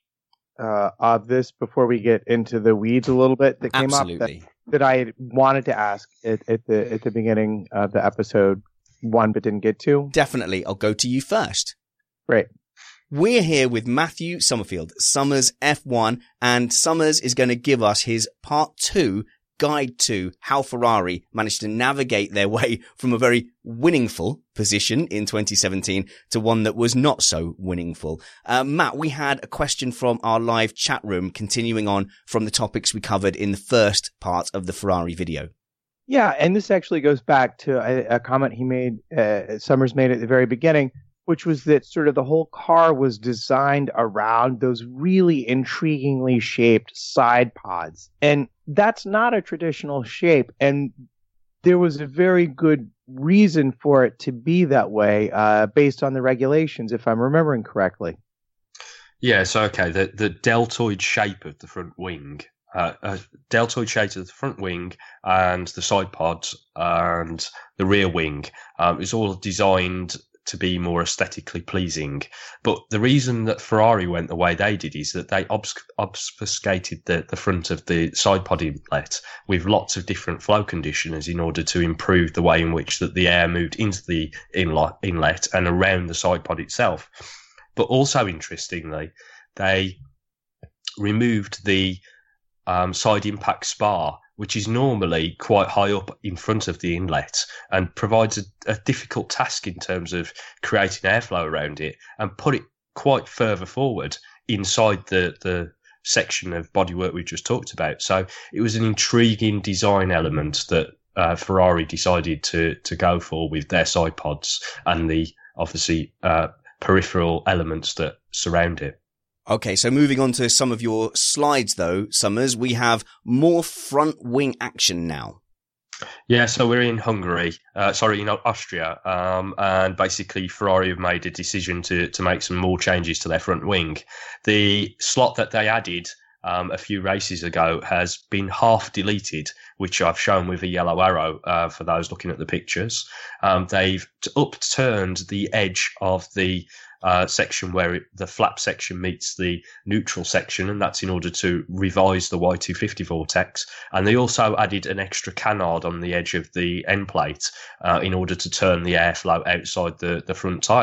uh, of this before we get into the weeds a little bit that came Absolutely. up that, that I wanted to ask at, at the at the beginning of the episode one but didn't get to? Definitely. I'll go to you first. Great. We're here with Matthew Summerfield, Summers F one, and Summers is going to give us his part two guide to how Ferrari managed to navigate their way from a very winningful position in twenty seventeen to one that was not so winningful. Uh, Matt, we had a question from our live chat room continuing on from the topics we covered in the first part of the Ferrari video. Yeah, and this actually goes back to a, a comment he made, uh, Summers made at the very beginning, which was that sort of the whole car was designed around those really intriguingly shaped side pods. And that's not a traditional shape. And there was a very good reason for it to be that way, uh, based on the regulations, if I'm remembering correctly. Yeah, so, okay, the, the deltoid shape of the front wing, uh, uh, deltoid shape of the front wing and the side pods and the rear wing um, is all designed to be more aesthetically pleasing. But the reason that Ferrari went the way they did is that they obfusc- obfuscated the, the front of the side pod inlet with lots of different flow conditioners in order to improve the way in which that the air moved into the inlet, inlet and around the side pod itself. But also interestingly, they removed the um, side impact spar, which is normally quite high up in front of the inlet and provides a, a difficult task in terms of creating airflow around it, and put it quite further forward inside the, the section of bodywork we just talked about. So it was an intriguing design element that uh, Ferrari decided to, to go for with their side pods and the obviously uh, peripheral elements that surround it. Okay, so moving on to some of your slides, though, Summers, we have more front wing action now. Yeah, so we're in Hungary, uh, sorry, in Austria, um, and basically Ferrari have made a decision to, to make some more changes to their front wing. The slot that they added um, a few races ago has been half deleted, which I've shown with a yellow arrow uh, for those looking at the pictures. Um, they've upturned the edge of the Uh, section where it, the flap section meets the neutral section, and that's in order to revise the Y two fifty vortex. And they also added an extra canard on the edge of the end plate uh, in order to turn the airflow outside the, the front tyre.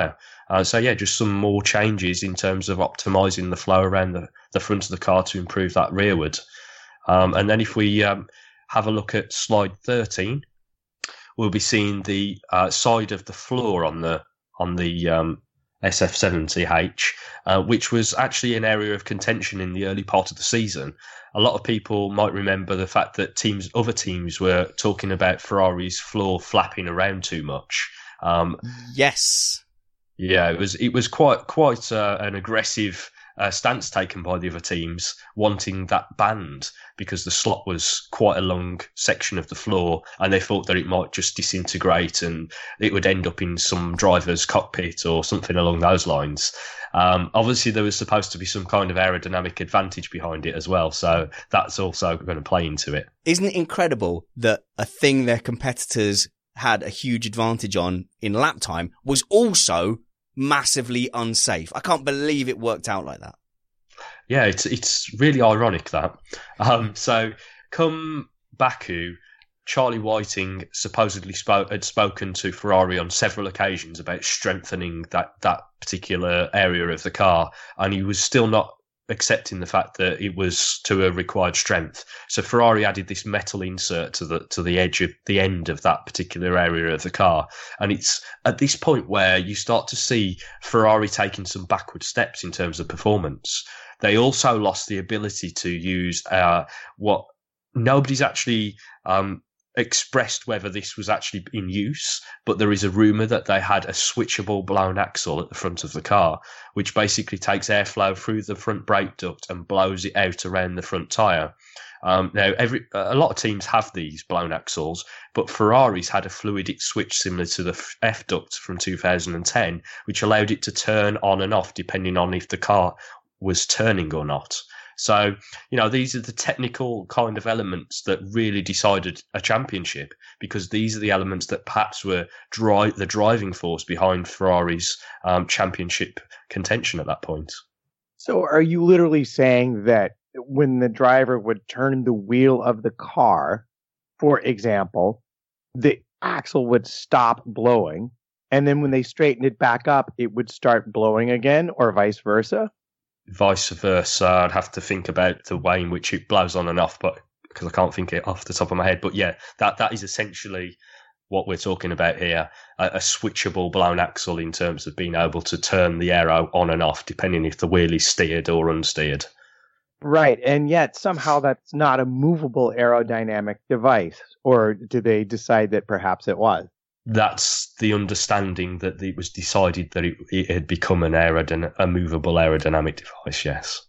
Uh, so yeah, just some more changes in terms of optimizing the flow around the, the front of the car to improve that rearward. Um, and then if we um, have a look at slide thirteen, we'll be seeing the uh, side of the floor on the on the um, S F seventy H, uh, which was actually an area of contention in the early part of the season. A lot of people might remember the fact that teams, other teams, were talking about Ferrari's floor flapping around too much. Um, yes, yeah, it was it was quite quite uh, an aggressive uh, stance taken by the other teams, wanting that banned because the slot was quite a long section of the floor, and they thought that it might just disintegrate and it would end up in some driver's cockpit or something along those lines. Um, obviously, there was supposed to be some kind of aerodynamic advantage behind it as well, so that's also going to play into it. Isn't it incredible that a thing their competitors had a huge advantage on in lap time was also massively unsafe? I can't believe it worked out like that. Yeah, it's it's really ironic that. Um, so, come Baku, Charlie Whiting supposedly spoke, had spoken to Ferrari on several occasions about strengthening that, that particular area of the car, and he was still not accepting the fact that it was to a required strength. So Ferrari added this metal insert to the to the edge of the end of that particular area of the car, and it's at this point where you start to see Ferrari taking some backward steps in terms of performance. They also lost the ability to use uh, what nobody's actually um, expressed whether this was actually in use, but there is a rumour that they had a switchable blown axle at the front of the car, which basically takes airflow through the front brake duct and blows it out around the front tyre. Um, now, every a lot of teams have these blown axles, but Ferrari's had a fluidic switch similar to the F duct from two thousand ten, which allowed it to turn on and off depending on if the car was turning or not. So, you know, these are the technical kind of elements that really decided a championship, because these are the elements that perhaps were dri- the driving force behind Ferrari's um, championship contention at that point. So are you literally saying that when the driver would turn the wheel of the car, for example, the axle would stop blowing, and then when they straightened it back up, it would start blowing again, or vice versa? Vice versa. I'd have to think about the way in which it blows on and off, but because I can't think it off the top of my head. But yeah, that that is essentially what we're talking about here, a, a switchable blown axle in terms of being able to turn the aero on and off depending if the wheel is steered or unsteered. Right, and yet somehow that's not a movable aerodynamic device, or do they decide that perhaps it was? That's the understanding, that it was decided that it, it had become an aerodyn- a movable aerodynamic device, yes.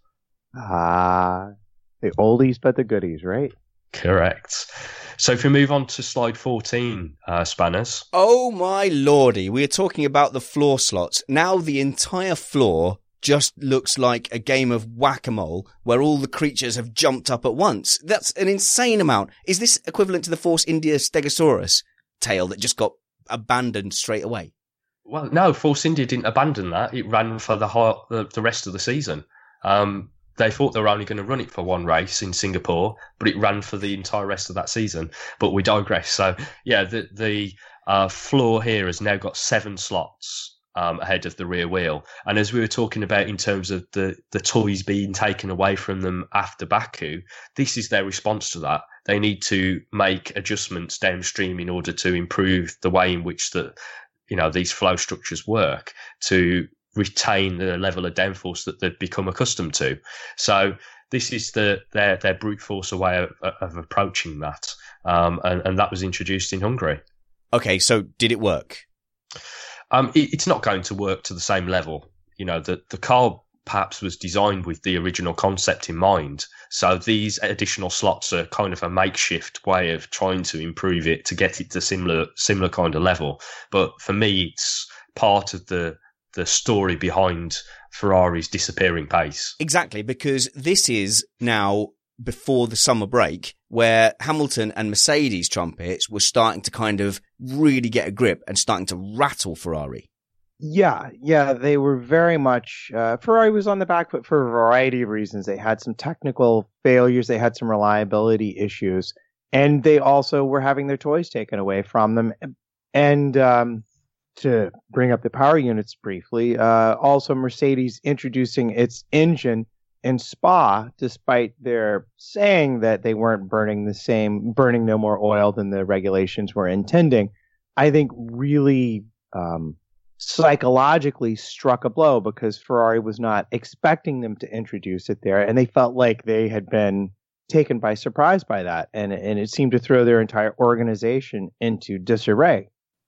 Ah, the oldies but the goodies, right? Correct. So if we move on to slide fourteen, uh, Spanners. Oh my lordy, we are talking about the floor slots. Now the entire floor just looks like a game of whack-a-mole where all the creatures have jumped up at once. That's an insane amount. Is this equivalent to the Force India Stegosaurus tail that just got abandoned straight away? Well, no, Force India didn't abandon that. It ran for the whole, the, the rest of the season. Um, they thought they were only going to run it for one race in Singapore, but it ran for the entire rest of that season. But we digress. So, yeah, the, the uh, floor here has now got seven slots um, ahead of the rear wheel. And as we were talking about in terms of the, the toys being taken away from them after Baku, this is their response to that. They need to make adjustments downstream in order to improve the way in which the, you know, these flow structures work to retain the level of downforce that they've become accustomed to. So this is the their their brute force way of, of approaching that, um, and and that was introduced in Hungary. Okay, so did it work? Um, it, it's not going to work to the same level. You know, the the car perhaps was designed with the original concept in mind. So these additional slots are kind of a makeshift way of trying to improve it to get it to similar similar kind of level. But for me, it's part of the the story behind Ferrari's disappearing pace. Exactly, because this is now before the summer break where Hamilton and Mercedes trumpets were starting to kind of really get a grip and starting to rattle Ferrari. Yeah, yeah, they were very much, uh, Ferrari was on the back foot for a variety of reasons. They had some technical failures, they had some reliability issues, and they also were having their toys taken away from them. And um, to bring up the power units briefly, uh, also Mercedes introducing its engine in Spa, despite their saying that they weren't burning the same, burning no more oil than the regulations were intending, I think really um, psychologically struck a blow, because Ferrari was not expecting them to introduce it there, and they felt like they had been taken by surprise by that, and and it seemed to throw their entire organization into disarray.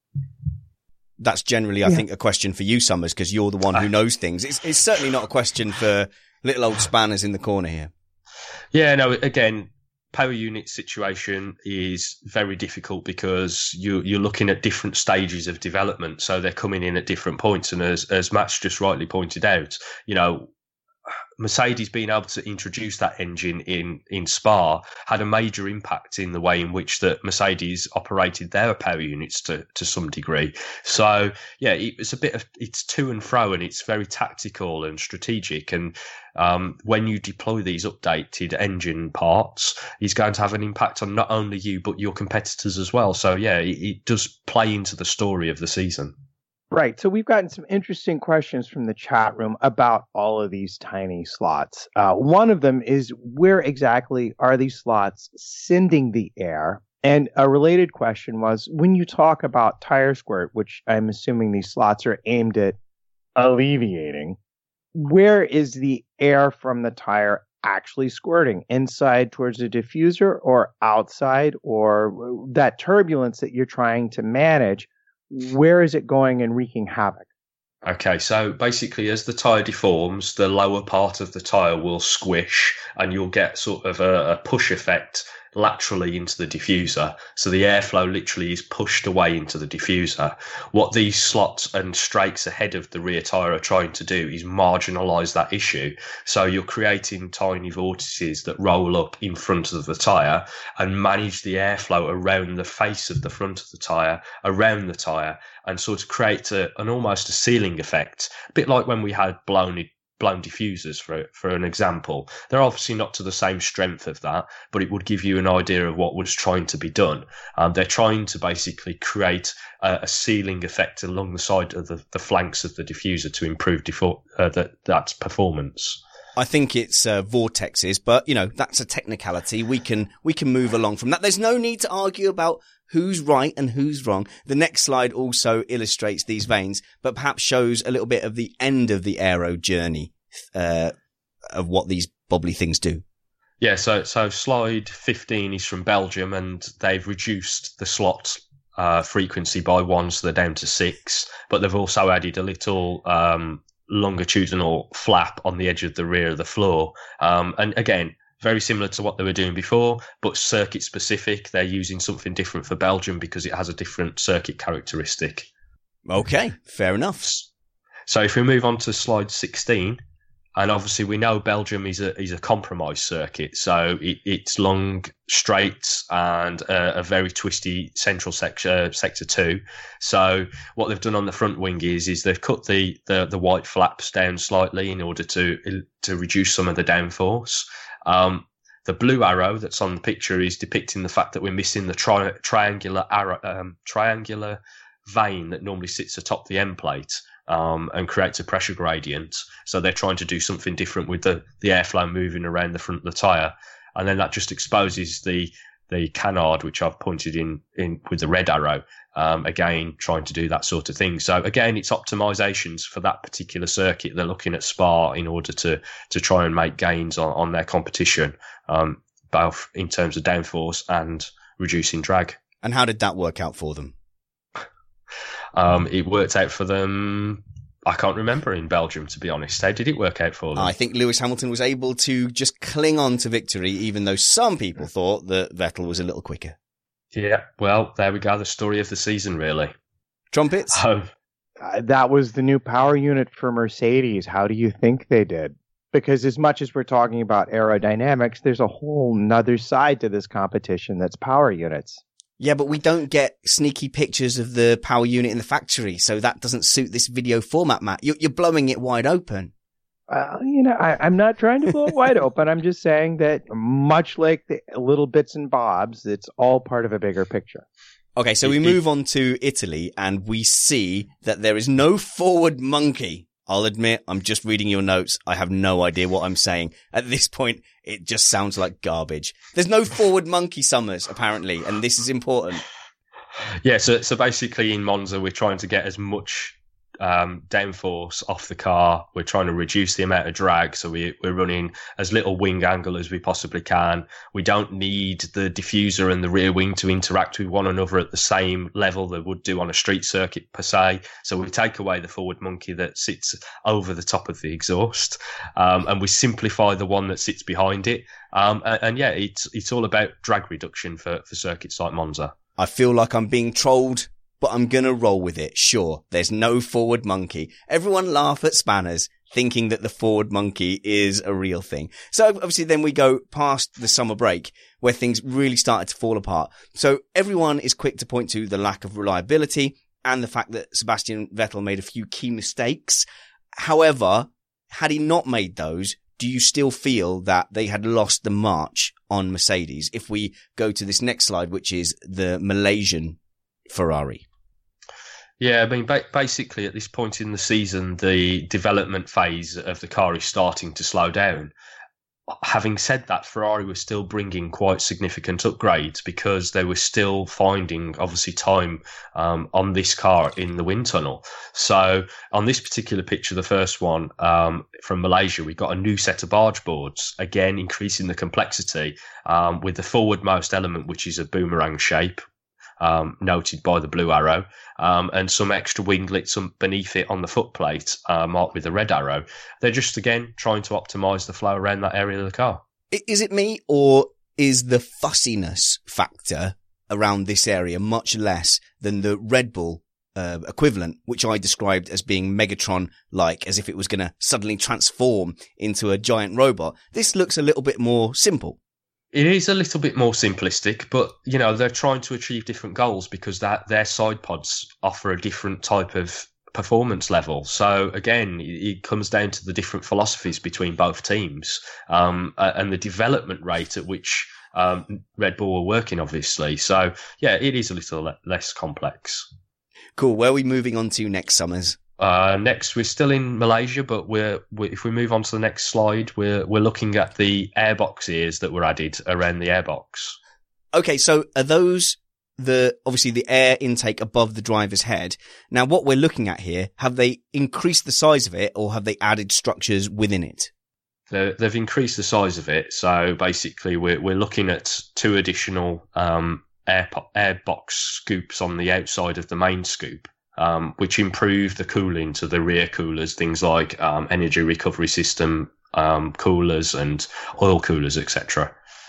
That's generally, I yeah. think, a question for you, Summers, because you're the one who knows things. It's, it's certainly not a question for little old spanners in the corner here. Yeah, no, again, power unit situation is very difficult because you, you're looking at different stages of development. So they're coming in at different points. And as, as Matt's just rightly pointed out, you know, Mercedes being able to introduce that engine in, in Spa had a major impact in the way in which that Mercedes operated their power units to, to some degree. So, yeah, it was a bit of, it's to and fro, and it's very tactical and strategic. And um, when you deploy these updated engine parts, it's going to have an impact on not only you, but your competitors as well. So, yeah, it, it does play into the story of the season. Right. So we've gotten some interesting questions from the chat room about all of these tiny slots. Uh, one of them is, where exactly are these slots sending the air? And a related question was, when you talk about tire squirt, which I'm assuming these slots are aimed at alleviating, where is the air from the tire actually squirting? Inside towards the diffuser, or outside, or that turbulence that you're trying to manage? Where is it going and wreaking havoc? Okay, so basically as the tyre deforms, the lower part of the tyre will squish and you'll get sort of a, a push effect laterally into the diffuser. So the airflow literally is pushed away into the diffuser. What these slots and strakes ahead of the rear tyre are trying to do is marginalise that issue. So you're creating tiny vortices that roll up in front of the tyre and manage the airflow around the face of the front of the tyre, around the tyre, and sort of create a, an almost a sealing effect, a bit like when we had blown it blown diffusers, for for an example. They're obviously not to the same strength of that, but it would give you an idea of what was trying to be done. Um, they're trying to basically create a, a sealing effect along the side of the, the flanks of the diffuser to improve defo- uh, the, that performance. I think it's uh, vortexes, but you know, that's a technicality. We can we can move along from that. There's no need to argue about who's right and who's wrong. The next slide also illustrates these veins, but perhaps shows a little bit of the end of the aero journey uh, of what these bobbly things do. Yeah, so so slide fifteen is from Belgium, and they've reduced the slot uh, frequency by one, so they're down to six. But they've also added a little um, longitudinal flap on the edge of the rear of the floor. Um, and again, very similar to what they were doing before, but circuit specific. They're using something different for Belgium because it has a different circuit characteristic. Okay, fair enough. So if we move on to slide sixteen, and obviously we know Belgium is a is a compromised circuit, so it, it's long straights and a, a very twisty central sector, sector two. So what they've done on the front wing is is they've cut the, the, the white flaps down slightly in order to to reduce some of the downforce. Um, the blue arrow that's on the picture is depicting the fact that we're missing the tri- triangular arrow, um, triangular vein that normally sits atop the end plate. Um, and creates a pressure gradient. So they're trying to do something different with the, the airflow moving around the front of the tyre. And then that just exposes the the canard, which I've pointed in, in with the red arrow, um, again, trying to do that sort of thing. So again, it's optimizations for that particular circuit. They're looking at Spa in order to to try and make gains on, on their competition, um, both in terms of downforce and reducing drag. And how did that work out for them? Um, it worked out for them. I can't remember in Belgium, to be honest. How did it work out for them? I think Lewis Hamilton was able to just cling on to victory, even though some people thought that Vettel was a little quicker. Yeah, well, there we go. The story of the season, really. Trumpets? Um, uh, that was the new power unit for Mercedes. How do you think they did? Because as much as we're talking about aerodynamics, there's a whole nother side to this competition that's power units. Yeah, but we don't get sneaky pictures of the power unit in the factory, so that doesn't suit this video format, Matt. You're, you're blowing it wide open. Uh, you know, I, I'm not trying to blow it wide open. I'm just saying that much like the little bits and bobs, it's all part of a bigger picture. Okay, so we move on to Italy and we see that there is no forward monkey. I'll admit, I'm just reading your notes. I have no idea what I'm saying. At this point, it just sounds like garbage. There's no forward monkey, Summers, apparently, and this is important. Yeah, so so basically in Monza, we're trying to get as much um, downforce off the car. We're trying to reduce the amount of drag, so we, we're running as little wing angle as we possibly can. We don't need the diffuser and the rear wing to interact with one another at the same level they would do on a street circuit per se. So we take away the forward monkey that sits over the top of the exhaust, um, and we simplify the one that sits behind it. Um, and, and yeah, it's it's all about drag reduction for, for circuits like Monza. I feel like I'm being trolled, but I'm going to roll with it. Sure, there's no forward monkey. Everyone laugh at Spanners, thinking that the forward monkey is a real thing. So obviously then we go past the summer break where things really started to fall apart. So everyone is quick to point to the lack of reliability and the fact that Sebastian Vettel made a few key mistakes. However, had he not made those, do you still feel that they had lost the march on Mercedes? If we go to this next slide, which is the Malaysian Ferrari. Yeah, I mean, ba- basically at this point in the season, the development phase of the car is starting to slow down. Having said that, Ferrari was still bringing quite significant upgrades because they were still finding, obviously, time um, on this car in the wind tunnel. So on this particular picture, the first one um, from Malaysia, we got a new set of barge boards, again, increasing the complexity um, with the forwardmost element, which is a boomerang shape. Um, noted by the blue arrow, um, and some extra winglets beneath it on the footplate, uh, marked with a red arrow. They're just, again, trying to optimise the flow around that area of the car. Is it me, or is the fussiness factor around this area much less than the Red Bull uh, equivalent, which I described as being Megatron-like, as if it was going to suddenly transform into a giant robot? This looks a little bit more simple. It is a little bit more simplistic, but, you know, they're trying to achieve different goals because that their side pods offer a different type of performance level. So, again, it comes down to the different philosophies between both teams um, and the development rate at which um, Red Bull were working, obviously. So, yeah, it is a little le- less complex. Cool. Where are we moving on to next, Summers? Uh, next, we're still in Malaysia, but we're, we're if we move on to the next slide, we're we're looking at the airbox ears that were added around the airbox. Okay, so are those the obviously the air intake above the driver's head? Now, what we're looking at here, have they increased the size of it, or have they added structures within it? They're, they've increased the size of it, so basically we're we're looking at two additional um air airbox scoops on the outside of the main scoop. Um, which improve the cooling to the rear coolers, things like um, energy recovery system um, coolers and oil coolers, et cetera.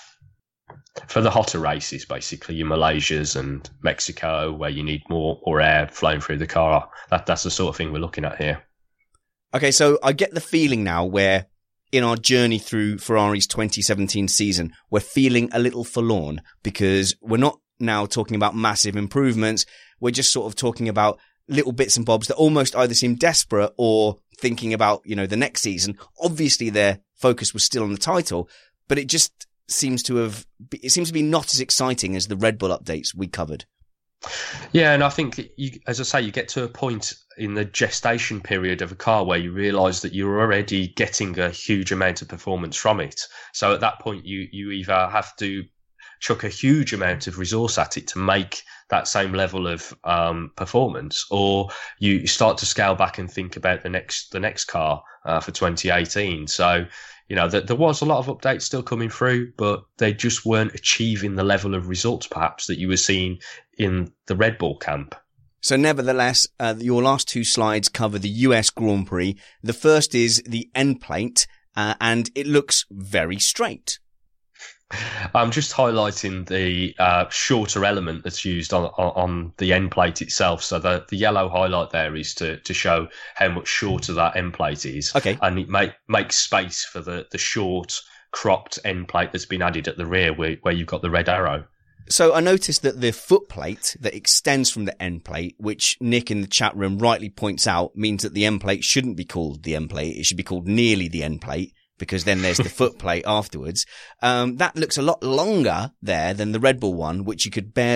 For the hotter races, basically, your Malaysias and Mexico, where you need more, more air flowing through the car, that, that's the sort of thing we're looking at here. Okay, so I get the feeling now where in our journey through Ferrari's twenty seventeen season, we're feeling a little forlorn because we're not now talking about massive improvements. We're just sort of talking about little bits and bobs that almost either seem desperate or thinking about, you know, the next season. Obviously their focus was still on the title, but it just seems to have, it seems to be not as exciting as the Red Bull updates we covered. Yeah, and I think, you, as I say, you get to a point in the gestation period of a car where you realise that you're already getting a huge amount of performance from it. So at that point, you, you either have to chuck a huge amount of resource at it to make that same level of um, performance, or you start to scale back and think about the next the next car uh, for twenty eighteen. So, you know, th- there was a lot of updates still coming through, but they just weren't achieving the level of results perhaps that you were seeing in the Red Bull camp. So nevertheless, uh, your last two slides cover the U S Grand Prix. The first is the end plate, uh, and it looks very straight. I'm just highlighting the uh, shorter element that's used on, on on the end plate itself. So the, the yellow highlight there is to, to show how much shorter that end plate is. Okay. And it make, makes space for the, the short, cropped end plate that's been added at the rear where, where you've got the red arrow. So I noticed that the foot plate that extends from the end plate, which Nick in the chat room rightly points out, means that the end plate shouldn't be called the end plate. It should be called nearly the end plate, because then there's the foot plate afterwards. Um, that looks a lot longer there than the Red Bull one, which you could barely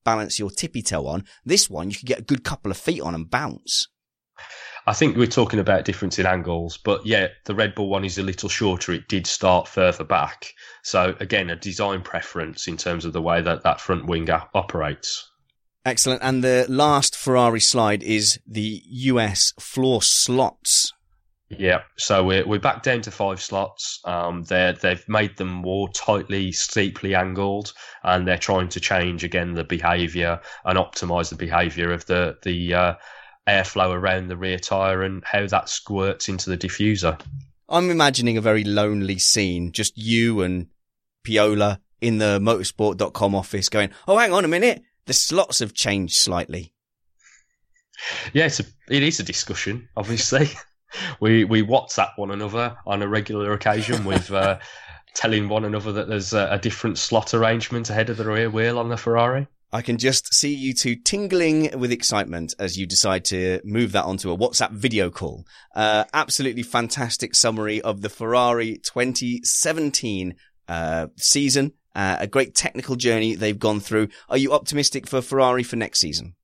balance your tippy toe on. This one, you could get a good couple of feet on and bounce. I think we're talking about difference in angles, but yeah, the Red Bull one is a little shorter. It did start further back. So again, a design preference in terms of the way that that front wing operates. Excellent. And the last Ferrari slide is the U S floor slots. Yeah, so we're we're back down to five slots. Um, they they've made them more tightly, steeply angled, and they're trying to change again the behaviour and optimise the behaviour of the the uh, airflow around the rear tyre and how that squirts into the diffuser. I'm imagining a very lonely scene, just you and Piola in the motorsport dot com office going, "Oh, hang on a minute, the slots have changed slightly." Yeah, it's a, it is a discussion, obviously. We we WhatsApp one another on a regular occasion with uh, telling one another that there's a, a different slot arrangement ahead of the rear wheel on the Ferrari. I can just see you two tingling with excitement as you decide to move that onto a WhatsApp video call. Uh, absolutely fantastic summary of the Ferrari twenty seventeen uh, season. Uh, a great technical journey they've gone through. Are you optimistic for Ferrari for next season?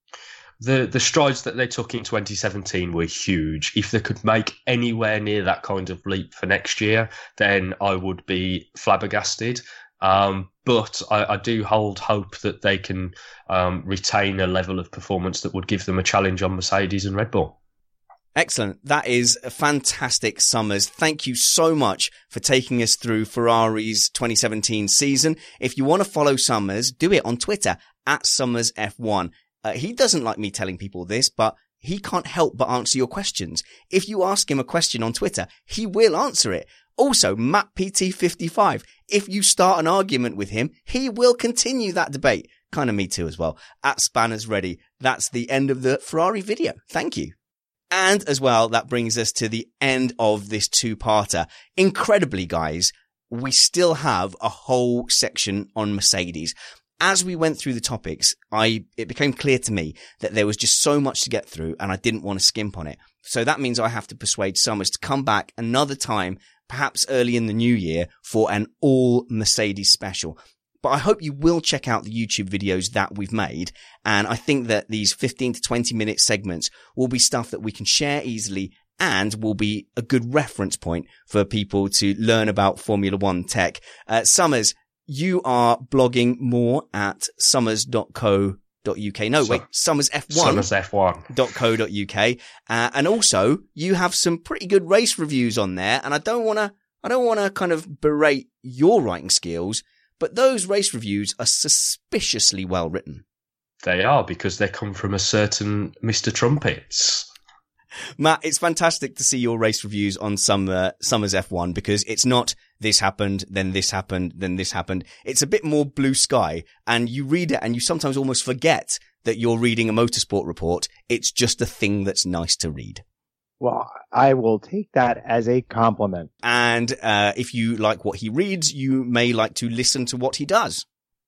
The the strides that they took in twenty seventeen were huge. If they could make anywhere near that kind of leap for next year, then I would be flabbergasted. Um, but I, I do hold hope that they can um, retain a level of performance that would give them a challenge on Mercedes and Red Bull. Excellent. That is a fantastic, Summers. Thank you so much for taking us through Ferrari's twenty seventeen season. If you want to follow Summers, do it on Twitter at Summers F one. Uh, he doesn't like me telling people this, but he can't help but answer your questions. If you ask him a question on Twitter, he will answer it. Also, Matt P T fifty-five. If you start an argument with him, he will continue that debate. Kind of me too as well. At Spanners Ready. That's the end of the Ferrari video. Thank you. And as well, that brings us to the end of this two-parter. Incredibly, guys, we still have a whole section on Mercedes. As we went through the topics, I it became clear to me that there was just so much to get through and I didn't want to skimp on it. So that means I have to persuade Summers to come back another time, perhaps early in the new year, for an all Mercedes special. But I hope you will check out the YouTube videos that we've made. And I think that these fifteen to twenty minute segments will be stuff that we can share easily and will be a good reference point for people to learn about Formula One tech. Uh, Summers, you are blogging more at summers dot co dot uk. No, wait, Summers F one. Summers F one. dot co dot uk. Uh, and also you have some pretty good race reviews on there. And I don't want to, I don't want to kind of berate your writing skills, but those race reviews are suspiciously well written. They are, because they come from a certain Mister Trumpets. Matt, it's fantastic to see your race reviews on some uh, Summers F one, because it's not this happened, then this happened, then this happened. It's a bit more blue sky, and you read it and you sometimes almost forget that you're reading a motorsport report. It's just a thing that's nice to read. Well, I will take that as a compliment. And uh, if you like what he reads, you may like to listen to what he does.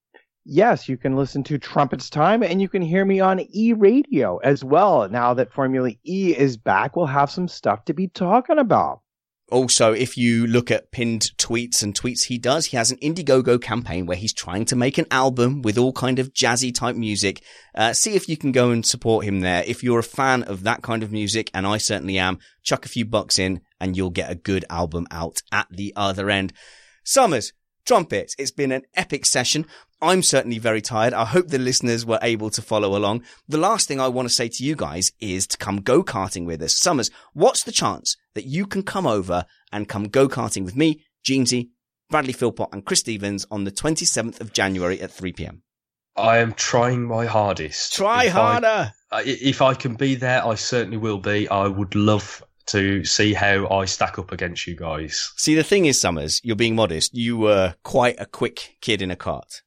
Yes, you can listen to Trumpets Time, and you can hear me on E-Radio as well. Now that Formula E is back, we'll have some stuff to be talking about. Also, if you look at pinned tweets and tweets he does, he has an Indiegogo campaign where he's trying to make an album with all kind of jazzy type music. Uh, see if you can go and support him there. If you're a fan of that kind of music, and I certainly am, chuck a few bucks in and you'll get a good album out at the other end. Summers, Trumpets, it's been an epic session. I'm certainly very tired. I hope the listeners were able to follow along. The last thing I want to say to you guys is to come go-karting with us. Summers, what's the chance that you can come over and come go-karting with me, Jeansy, Bradley Philpott and Chris Stevens on the twenty-seventh of January at three p.m? I am trying my hardest. Try if harder. I, if I can be there, I certainly will be. I would love to see how I stack up against you guys. See, the thing is, Summers, you're being modest. You were quite a quick kid in a cart.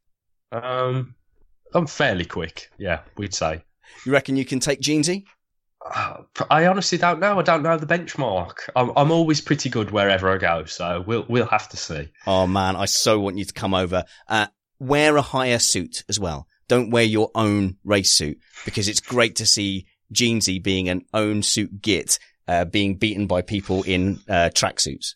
Um, I'm fairly quick, yeah, we'd say. You reckon you can take Jeansy? Uh, I honestly don't know. I don't know the benchmark. I'm, I'm always pretty good wherever I go, so we'll we'll have to see. Oh man, I so want you to come over. Uh, wear a higher suit as well. Don't wear your own race suit, because it's great to see Jeansy being an own suit git, uh, being beaten by people in uh, tracksuits.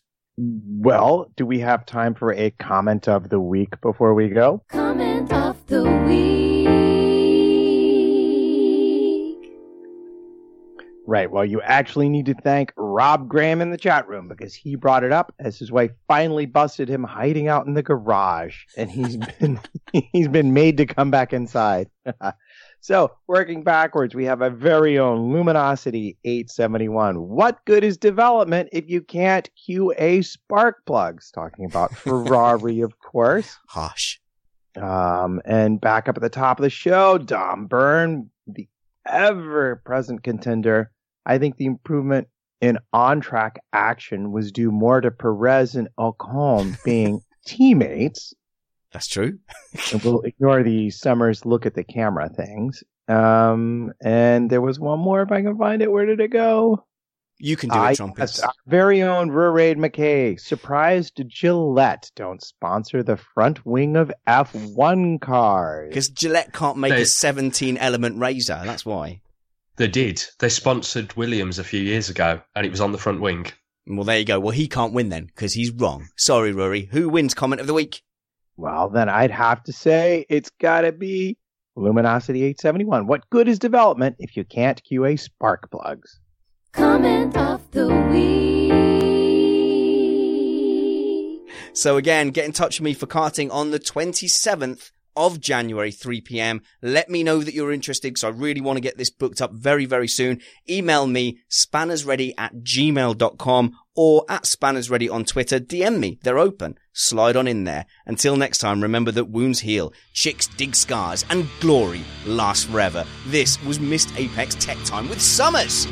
Well, do we have time for a comment of the week before we go? Comment of the week. Right. Well, you actually need to thank Rob Graham in the chat room because he brought it up as his wife finally busted him hiding out in the garage, and he's been he's been made to come back inside. So, working backwards, we have a very own Luminosity eight seventy-one. What good is development if you can't Q A spark plugs? Talking about Ferrari, of course. Harsh. Um, and back up at the top of the show, Dom Byrne, the ever-present contender. I think the improvement in on-track action was due more to Perez and Ocon being teammates. That's true. And we'll ignore the Summers look at the camera things. Um, and there was one more if I can find it. Where did it go? You can do it, Trumpets. Our very own Ruraid McKay. Surprised Gillette don't sponsor the front wing of F one cars. Because Gillette can't make They- a seventeen-element razor. That's why. They did. They sponsored Williams a few years ago, and it was on the front wing. Well, there you go. Well, he can't win then because he's wrong. Sorry, Rory. Who wins comment of the week? Well, then I'd have to say it's got to be Luminosity eight seventy-one. What good is development if you can't Q A spark plugs? Comment of the week. So again, get in touch with me for karting on the twenty-seventh of January, three p.m. Let me know that you're interested because I really want to get this booked up very, very soon. Email me, spannersready at gmail dot com or at spannersready on Twitter. D M me. They're open. Slide on in there. Until next time, remember that wounds heal, chicks dig scars, and glory lasts forever. This was Missed Apex Tech Time with Summers.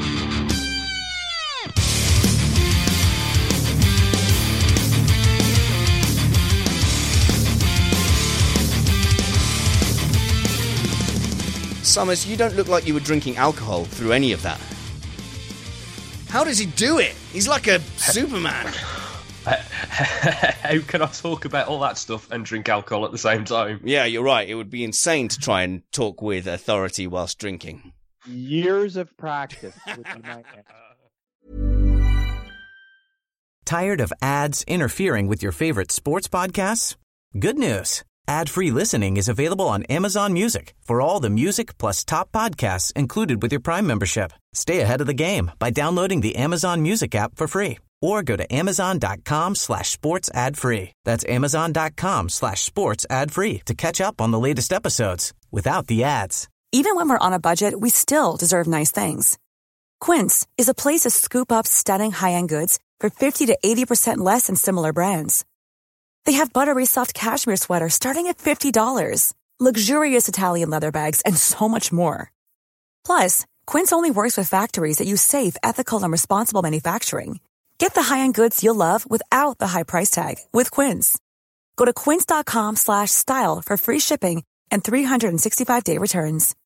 Summers, you don't look like you were drinking alcohol through any of that. How does he do it? He's like a Superman. How can I talk about all that stuff and drink alcohol at the same time? Yeah, you're right. It would be insane to try and talk with authority whilst drinking. Years of practice would be my answer. Tired of ads interfering with your favorite sports podcasts? Good news. Ad-free listening is available on Amazon Music for all the music plus top podcasts included with your Prime membership. Stay ahead of the game by downloading the Amazon Music app for free or go to amazon.com slash sports ad free. That's amazon.com slash sports ad free to catch up on the latest episodes without the ads. Even when we're on a budget, we still deserve nice things. Quince is a place to scoop up stunning high-end goods for fifty to eighty percent less than similar brands. They have buttery soft cashmere sweaters starting at fifty dollars, luxurious Italian leather bags, and so much more. Plus, Quince only works with factories that use safe, ethical, and responsible manufacturing. Get the high-end goods you'll love without the high price tag with Quince. Go to quince.com slash style for free shipping and three sixty-five day returns.